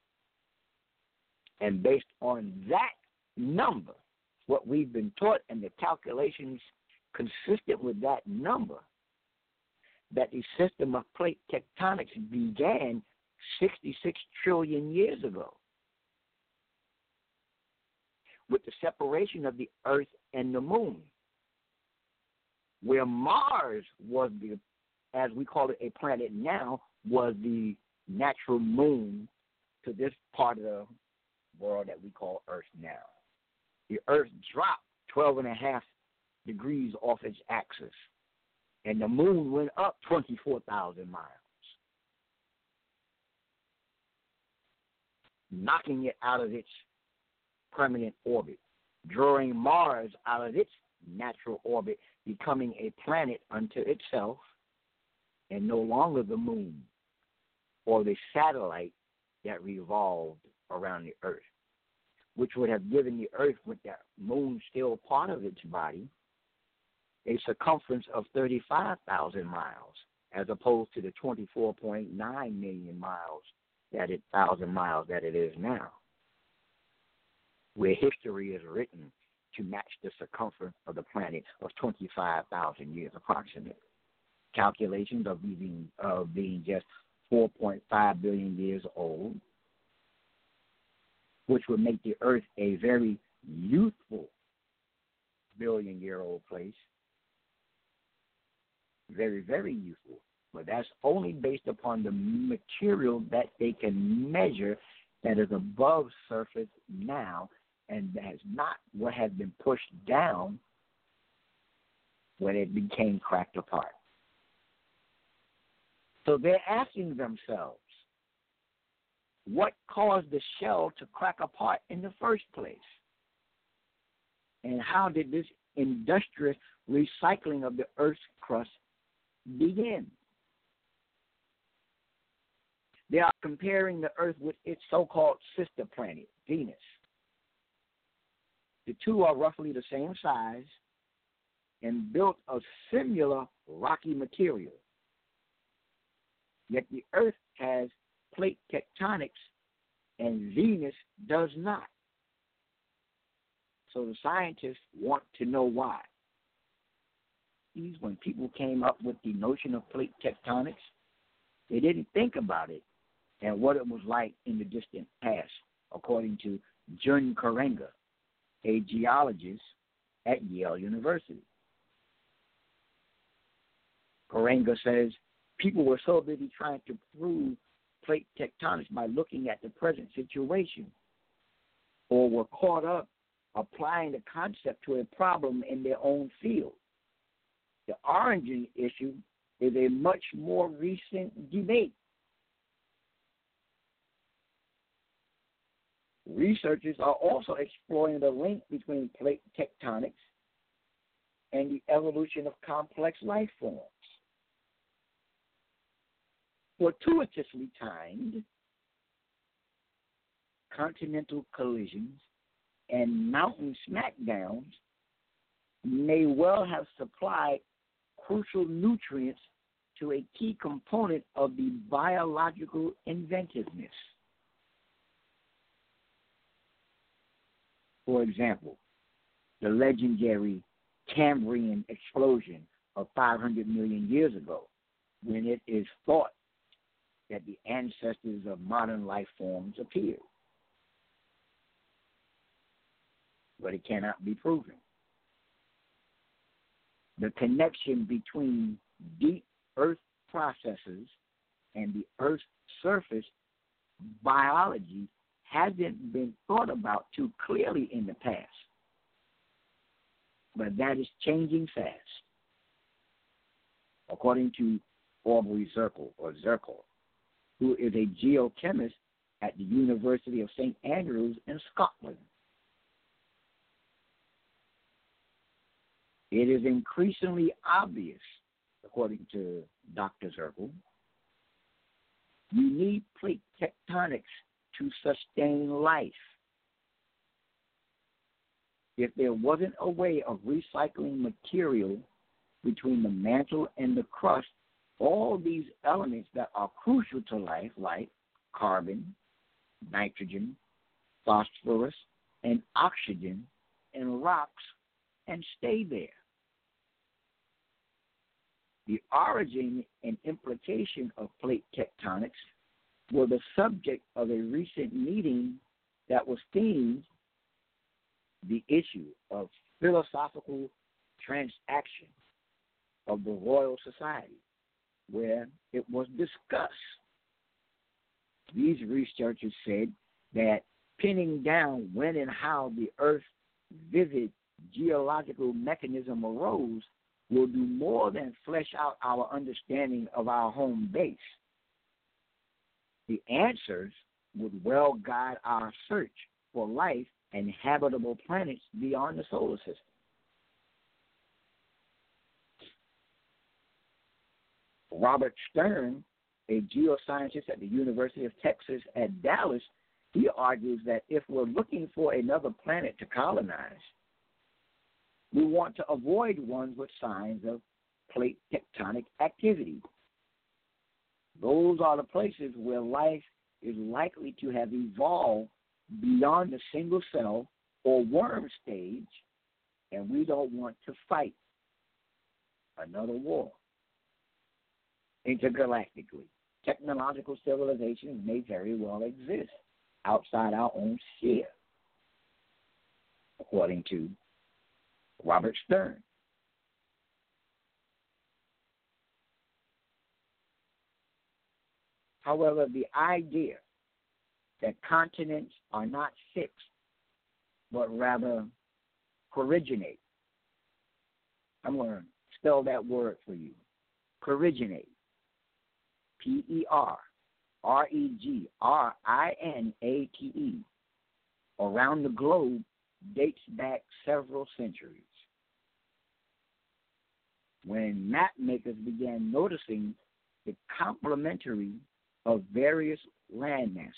And based on that number, what we've been taught and the calculations consistent with that number, that the system of plate tectonics began sixty-six trillion years ago, with the separation of the Earth and the Moon, where Mars was the, as we call it, a planet now, was the natural moon to this part of the world that we call Earth now. The Earth dropped twelve and a half degrees off its axis, and the moon went up twenty-four thousand miles, knocking it out of its permanent orbit, drawing Mars out of its natural orbit, becoming a planet unto itself, and no longer the moon or the satellite that revolved around the Earth, which would have given the Earth, with that moon still part of its body, a circumference of thirty-five thousand miles, as opposed to the twenty-four point nine million miles, that it thousand miles that it is now, where history is written to match the circumference of the planet of twenty-five thousand years approximately. Calculations of being, of being just four point five billion years old, which would make the Earth a very youthful billion-year-old place. Very, very youthful. But that's only based upon the material that they can measure that is above surface now, and that is not what has been pushed down when it became cracked apart. So they're asking themselves, what caused the shell to crack apart in the first place? And how did this industrious recycling of the Earth's crust begin? They are comparing the Earth with its so-called sister planet, Venus. The two are roughly the same size and built of similar rocky material. Yet the Earth has plate tectonics and Venus does not. So the scientists want to know why. These, when people came up with the notion of plate tectonics, they didn't think about it and what it was like in the distant past, according to Jun Karenga, a geologist at Yale University. Karenga says people were so busy trying to prove plate tectonics by looking at the present situation, or were caught up applying the concept to a problem in their own field. The origin issue is a much more recent debate. Researchers are also exploring the link between plate tectonics and the evolution of complex life forms. Fortuitously timed continental collisions and mountain smackdowns may well have supplied crucial nutrients to a key component of the biological inventiveness. For example, the legendary Cambrian explosion of five hundred million years ago, when it is thought that the ancestors of modern life forms appeared. But it cannot be proven. The connection between deep earth processes and the Earth's surface biology hasn't been thought about too clearly in the past. But that is changing fast. According to Aubrey Zirkle, or Zirkle, who is a geochemist at the University of Saint Andrews in Scotland. It is increasingly obvious, according to Doctor Zirkle, you need plate tectonics to sustain life. If there wasn't a way of recycling material between the mantle and the crust, all these elements that are crucial to life, like carbon, nitrogen, phosphorus, and oxygen, and rocks, and stay there. The origin and implication of plate tectonics were the subject of a recent meeting that was themed the issue of philosophical transaction of the Royal Society, where it was discussed. These researchers said that pinning down when and how the Earth's vivid geological mechanism arose will do more than flesh out our understanding of our home base. The answers would well guide our search for life and habitable planets beyond the solar system. Robert Stern, a geoscientist at the University of Texas at Dallas, he argues that if we're looking for another planet to colonize, we want to avoid ones with signs of plate tectonic activity. Those are the places where life is likely to have evolved beyond the single cell or worm stage and we don't want to fight another war intergalactically. Technological civilizations may very well exist outside our own sphere, according to Robert Stern. However, the idea that continents are not fixed, but rather corriginate. I'm going to spell that word for you. Corriginate. P E R R E G R I N A T E. Around the globe dates back several centuries, when map makers began noticing the complementary of various land masses.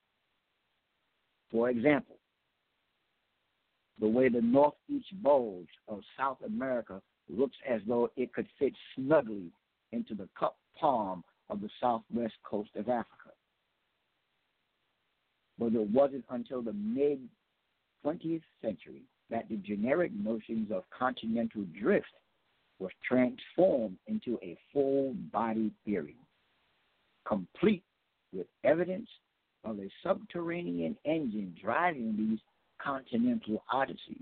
For example, the way the northeast bulge of South America looks as though it could fit snugly into the cup palm of the southwest coast of Africa. But it wasn't until the mid-twentieth century that the generic notions of continental drift was transformed into a full-body theory, complete with evidence of a subterranean engine driving these continental oddities.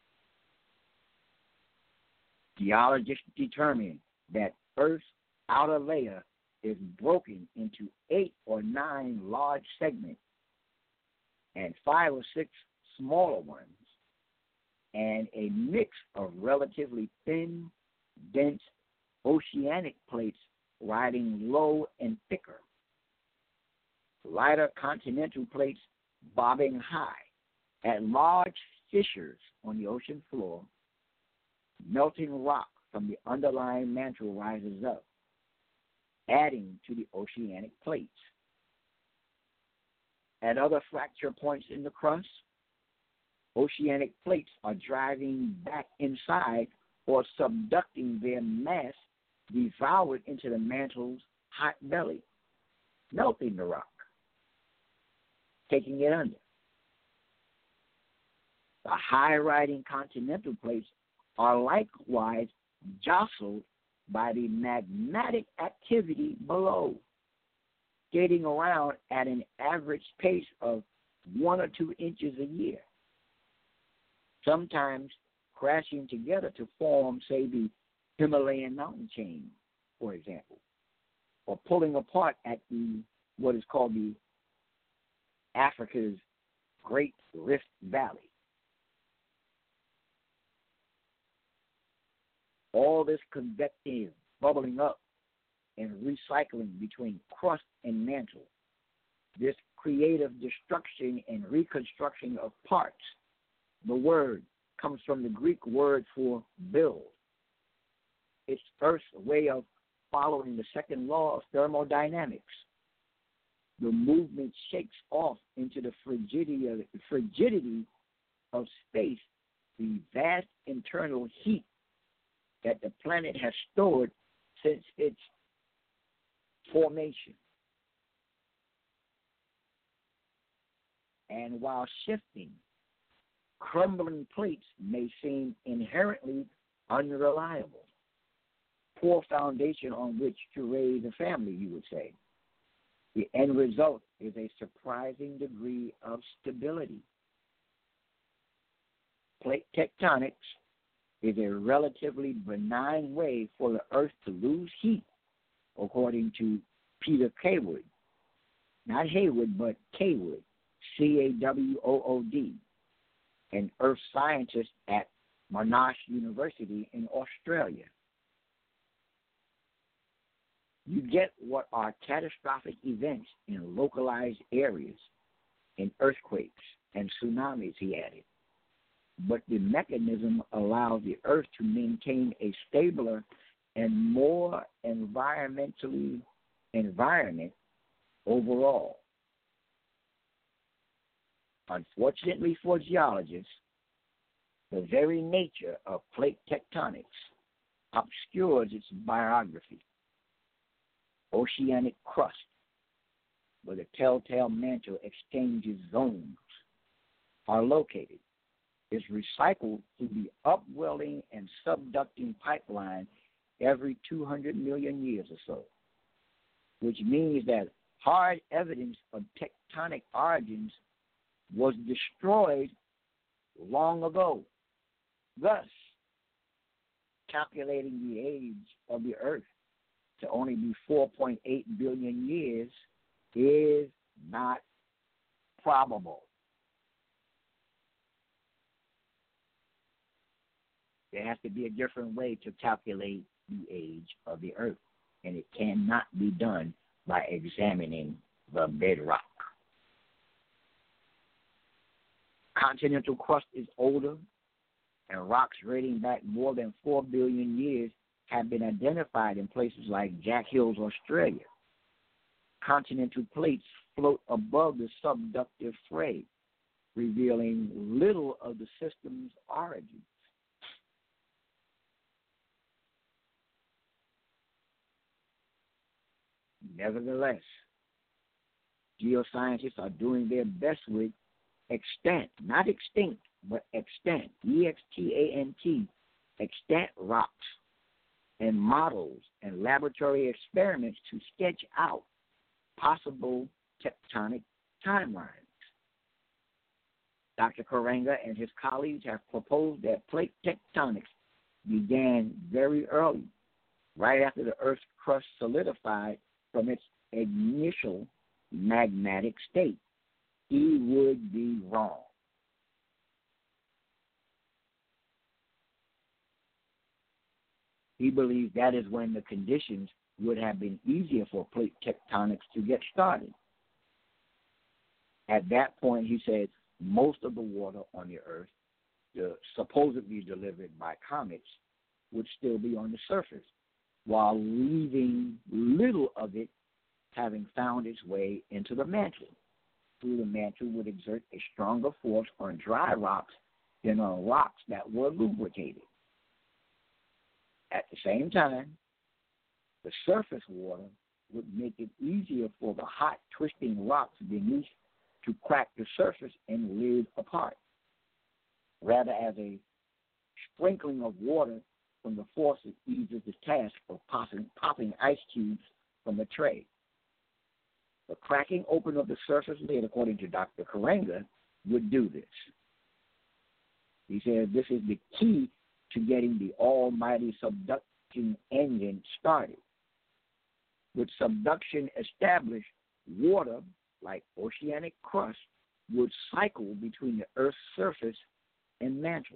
Geologists determined that Earth's outer layer is broken into eight or nine large segments and five or six smaller ones, and a mix of relatively thin, dense oceanic plates riding low and thicker, lighter continental plates bobbing high at large fissures on the ocean floor. Melting rock from the underlying mantle rises up, adding to the oceanic plates. At other fracture points in the crust, oceanic plates are driving back inside or subducting their mass, devoured into the mantle's hot belly, melting the rock, taking it under. The high-riding continental plates are likewise jostled by the magmatic activity below, skating around at an average pace of one or two inches a year, sometimes crashing together to form, say, the Himalayan mountain chain, for example, or pulling apart at the what is called the Africa's Great Rift Valley. All this convective bubbling up and recycling between crust and mantle, this creative destruction and reconstruction of parts. The word comes from the Greek word for build. It's Earth's way of following the second law of thermodynamics. The movement shakes off into the frigidity of, frigidity of space the vast internal heat that the planet has stored since its formation. And while shifting, crumbling plates may seem inherently unreliable. Poor foundation on which to raise a family, you would say. The end result is a surprising degree of stability. Plate tectonics is a relatively benign way for the Earth to lose heat, according to Peter Kaywood. Not Haywood, but Kaywood, C A W O O D, an earth scientist at Monash University in Australia. You get what are catastrophic events in localized areas, in earthquakes and tsunamis, he added. But the mechanism allows the Earth to maintain a stabler and more environmentally environment overall. Unfortunately for geologists, the very nature of plate tectonics obscures its biography. Oceanic crust, where the telltale mantle exchanges zones, are located is recycled through the upwelling and subducting pipeline every two hundred million years or so, which means that hard evidence of tectonic origins was destroyed long ago. Thus, calculating the age of the Earth to only be four point eight billion years is not probable. There has to be a different way to calculate the age of the Earth, and it cannot be done by examining the bedrock. Continental crust is older, and rocks dating back more than four billion years have been identified in places like Jack Hills, Australia. Continental plates float above the subductive fray, revealing little of the system's origins. Nevertheless, geoscientists are doing their best with extant, not extinct, but extant, E X T A N T, extant rocks and models and laboratory experiments to sketch out possible tectonic timelines. Doctor Karenga and his colleagues have proposed that plate tectonics began very early, right after the Earth's crust solidified from its initial magmatic state. He would be wrong. He believes that is when the conditions would have been easier for plate tectonics to get started. At that point, he said, most of the water on the Earth, the supposedly delivered by comets, would still be on the surface, while leaving little of it having found its way into the mantle. Through the mantle would exert a stronger force on dry rocks than on rocks that were lubricated. At the same time, the surface water would make it easier for the hot, twisting rocks beneath to crack the surface and live apart, rather as a sprinkling of water from the faucet eases the task of popping, popping ice cubes from a tray. The cracking open of the surface lid, according to Doctor Karenga, would do this. He said this is the key to getting the almighty subduction engine started. With subduction established, water, like oceanic crust, would cycle between the Earth's surface and mantle.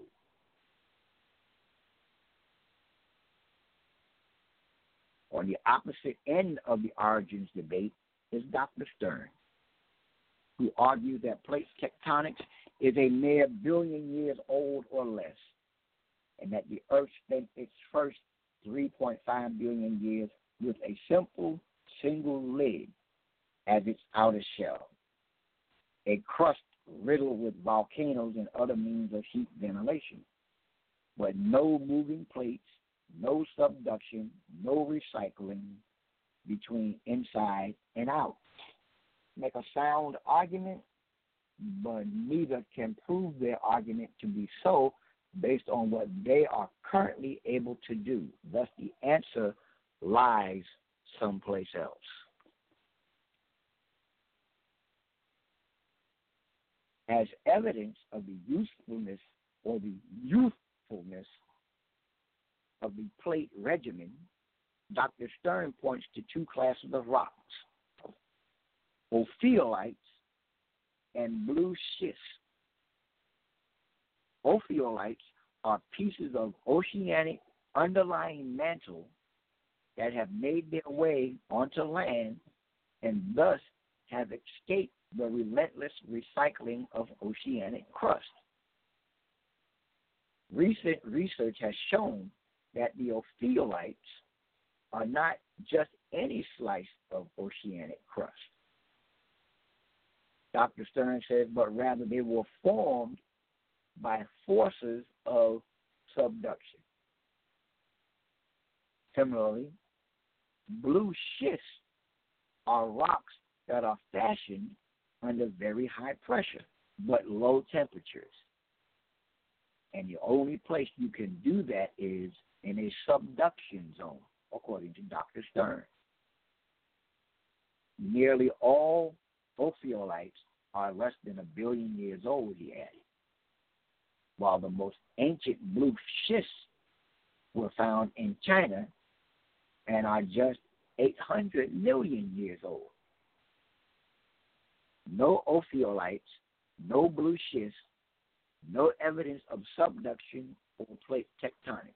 On the opposite end of the origins debate is Doctor Stern, who argues that plate tectonics is a mere billion years old or less, and that the Earth spent its first three point five billion years with a simple single lid as its outer shell, a crust riddled with volcanoes and other means of heat ventilation, but no moving plates, no subduction, no recycling between inside and out. Make a sound argument, but neither can prove their argument to be so based on what they are currently able to do. Thus, the answer lies someplace else. As evidence of the usefulness or the youthfulness of the plate regimen, Doctor Stern points to two classes of rocks, ophiolites and blue schist. Ophiolites are pieces of oceanic underlying mantle that have made their way onto land and thus have escaped the relentless recycling of oceanic crust. Recent research has shown that the ophiolites are not just any slice of oceanic crust. Doctor Stern says, but rather they were formed by forces of subduction. Similarly, blue schists are rocks that are fashioned under very high pressure but low temperatures. And the only place you can do that is in a subduction zone, according to Doctor Stern. Nearly all ophiolites are less than a billion years old, he added, while the most ancient blue schists were found in China and are just eight hundred million years old. No ophiolites, no blue schists, no evidence of subduction or plate tectonics.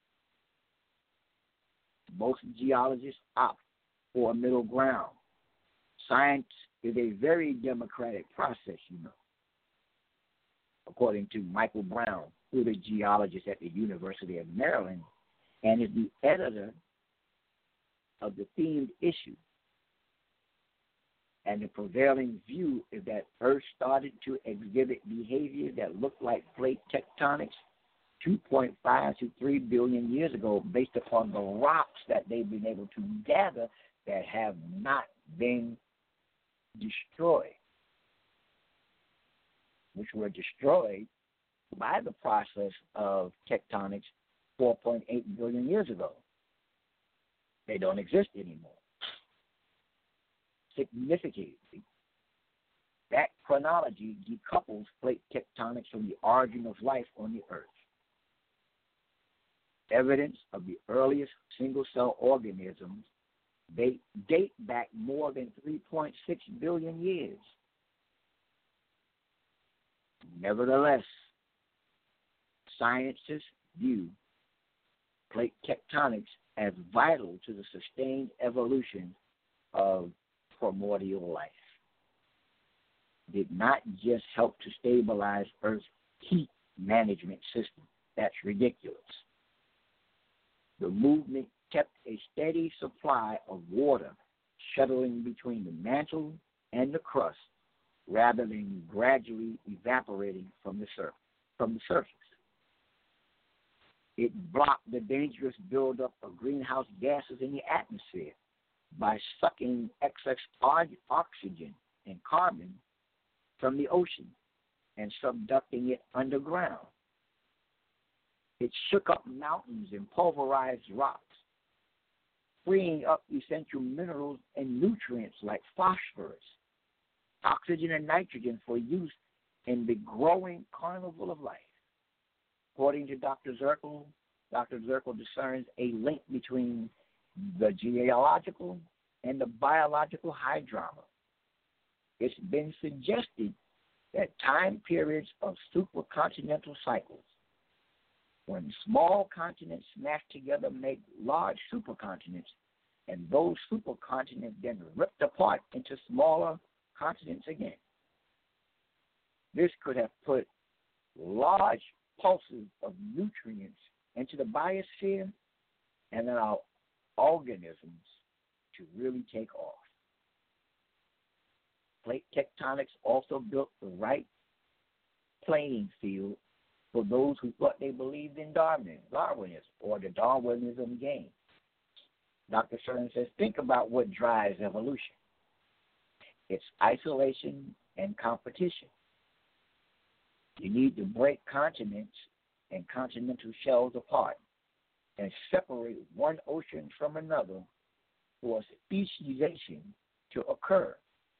Most geologists opt for a middle ground. Science is a very democratic process, you know, according to Michael Brown, who is a geologist at the University of Maryland and is the editor of the themed issue. And the prevailing view is that Earth started to exhibit behavior that looked like plate tectonics two point five to three billion years ago based upon the rocks that they've been able to gather that have not been destroyed, which were destroyed by the process of tectonics four point eight billion years ago. They don't exist anymore. Significantly, that chronology decouples plate tectonics from the origin of life on the Earth. Evidence of the earliest single-cell organisms they date back more than three point six billion years. Nevertheless, scientists view plate tectonics as vital to the sustained evolution of primordial life. Did not just help to stabilize Earth's heat management system. That's ridiculous. The movement kept a steady supply of water shuttling between the mantle and the crust rather than gradually evaporating from the surface. From the surface. It blocked the dangerous buildup of greenhouse gases in the atmosphere by sucking excess oxygen and carbon from the ocean and subducting it underground. It shook up mountains and pulverized rocks, freeing up essential minerals and nutrients like phosphorus, oxygen, and nitrogen for use in the growing carnival of life. According to Doctor Zirkle, Doctor Zirkle discerns a link between the geological and the biological hydroma. It's been suggested that time periods of supercontinental cycles, when small continents smash together, make large supercontinents, and those supercontinents then ripped apart into smaller continents again. This could have put large pulses of nutrients into the biosphere and allowed organisms to really take off. Plate tectonics also built the right playing field for those who thought they believed in Darwin, Darwinism or the Darwinism game. Doctor Stern says, think about what drives evolution. It's isolation and competition. You need to break continents and continental shells apart and separate one ocean from another for speciation to occur.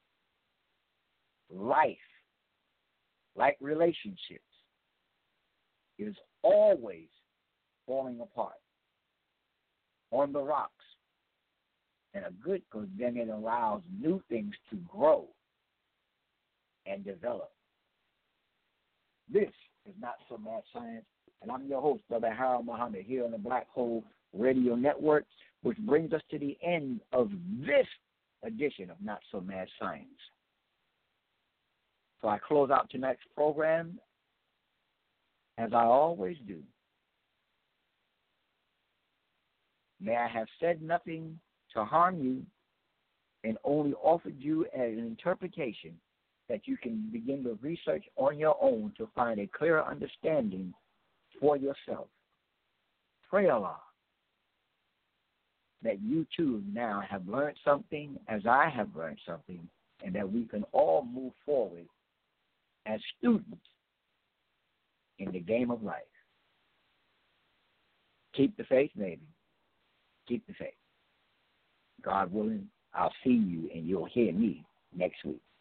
Life, like relationships, is always falling apart on the rocks. And a good, because then it allows new things to grow and develop. This is Not So Mad Science, and I'm your host, Brother Harold Muhammad, here on the Black Hole Radio Network, which brings us to the end of this edition of Not So Mad Science. So I close out tonight's program as I always do. May I have said nothing to harm you and only offered you an interpretation that you can begin to research on your own to find a clearer understanding for yourself. Pray Allah that you too now have learned something as I have learned something, and that we can all move forward as students in the game of life. keep the faith, baby. Keep the faith. God willing, I'll see you and you'll hear me next week.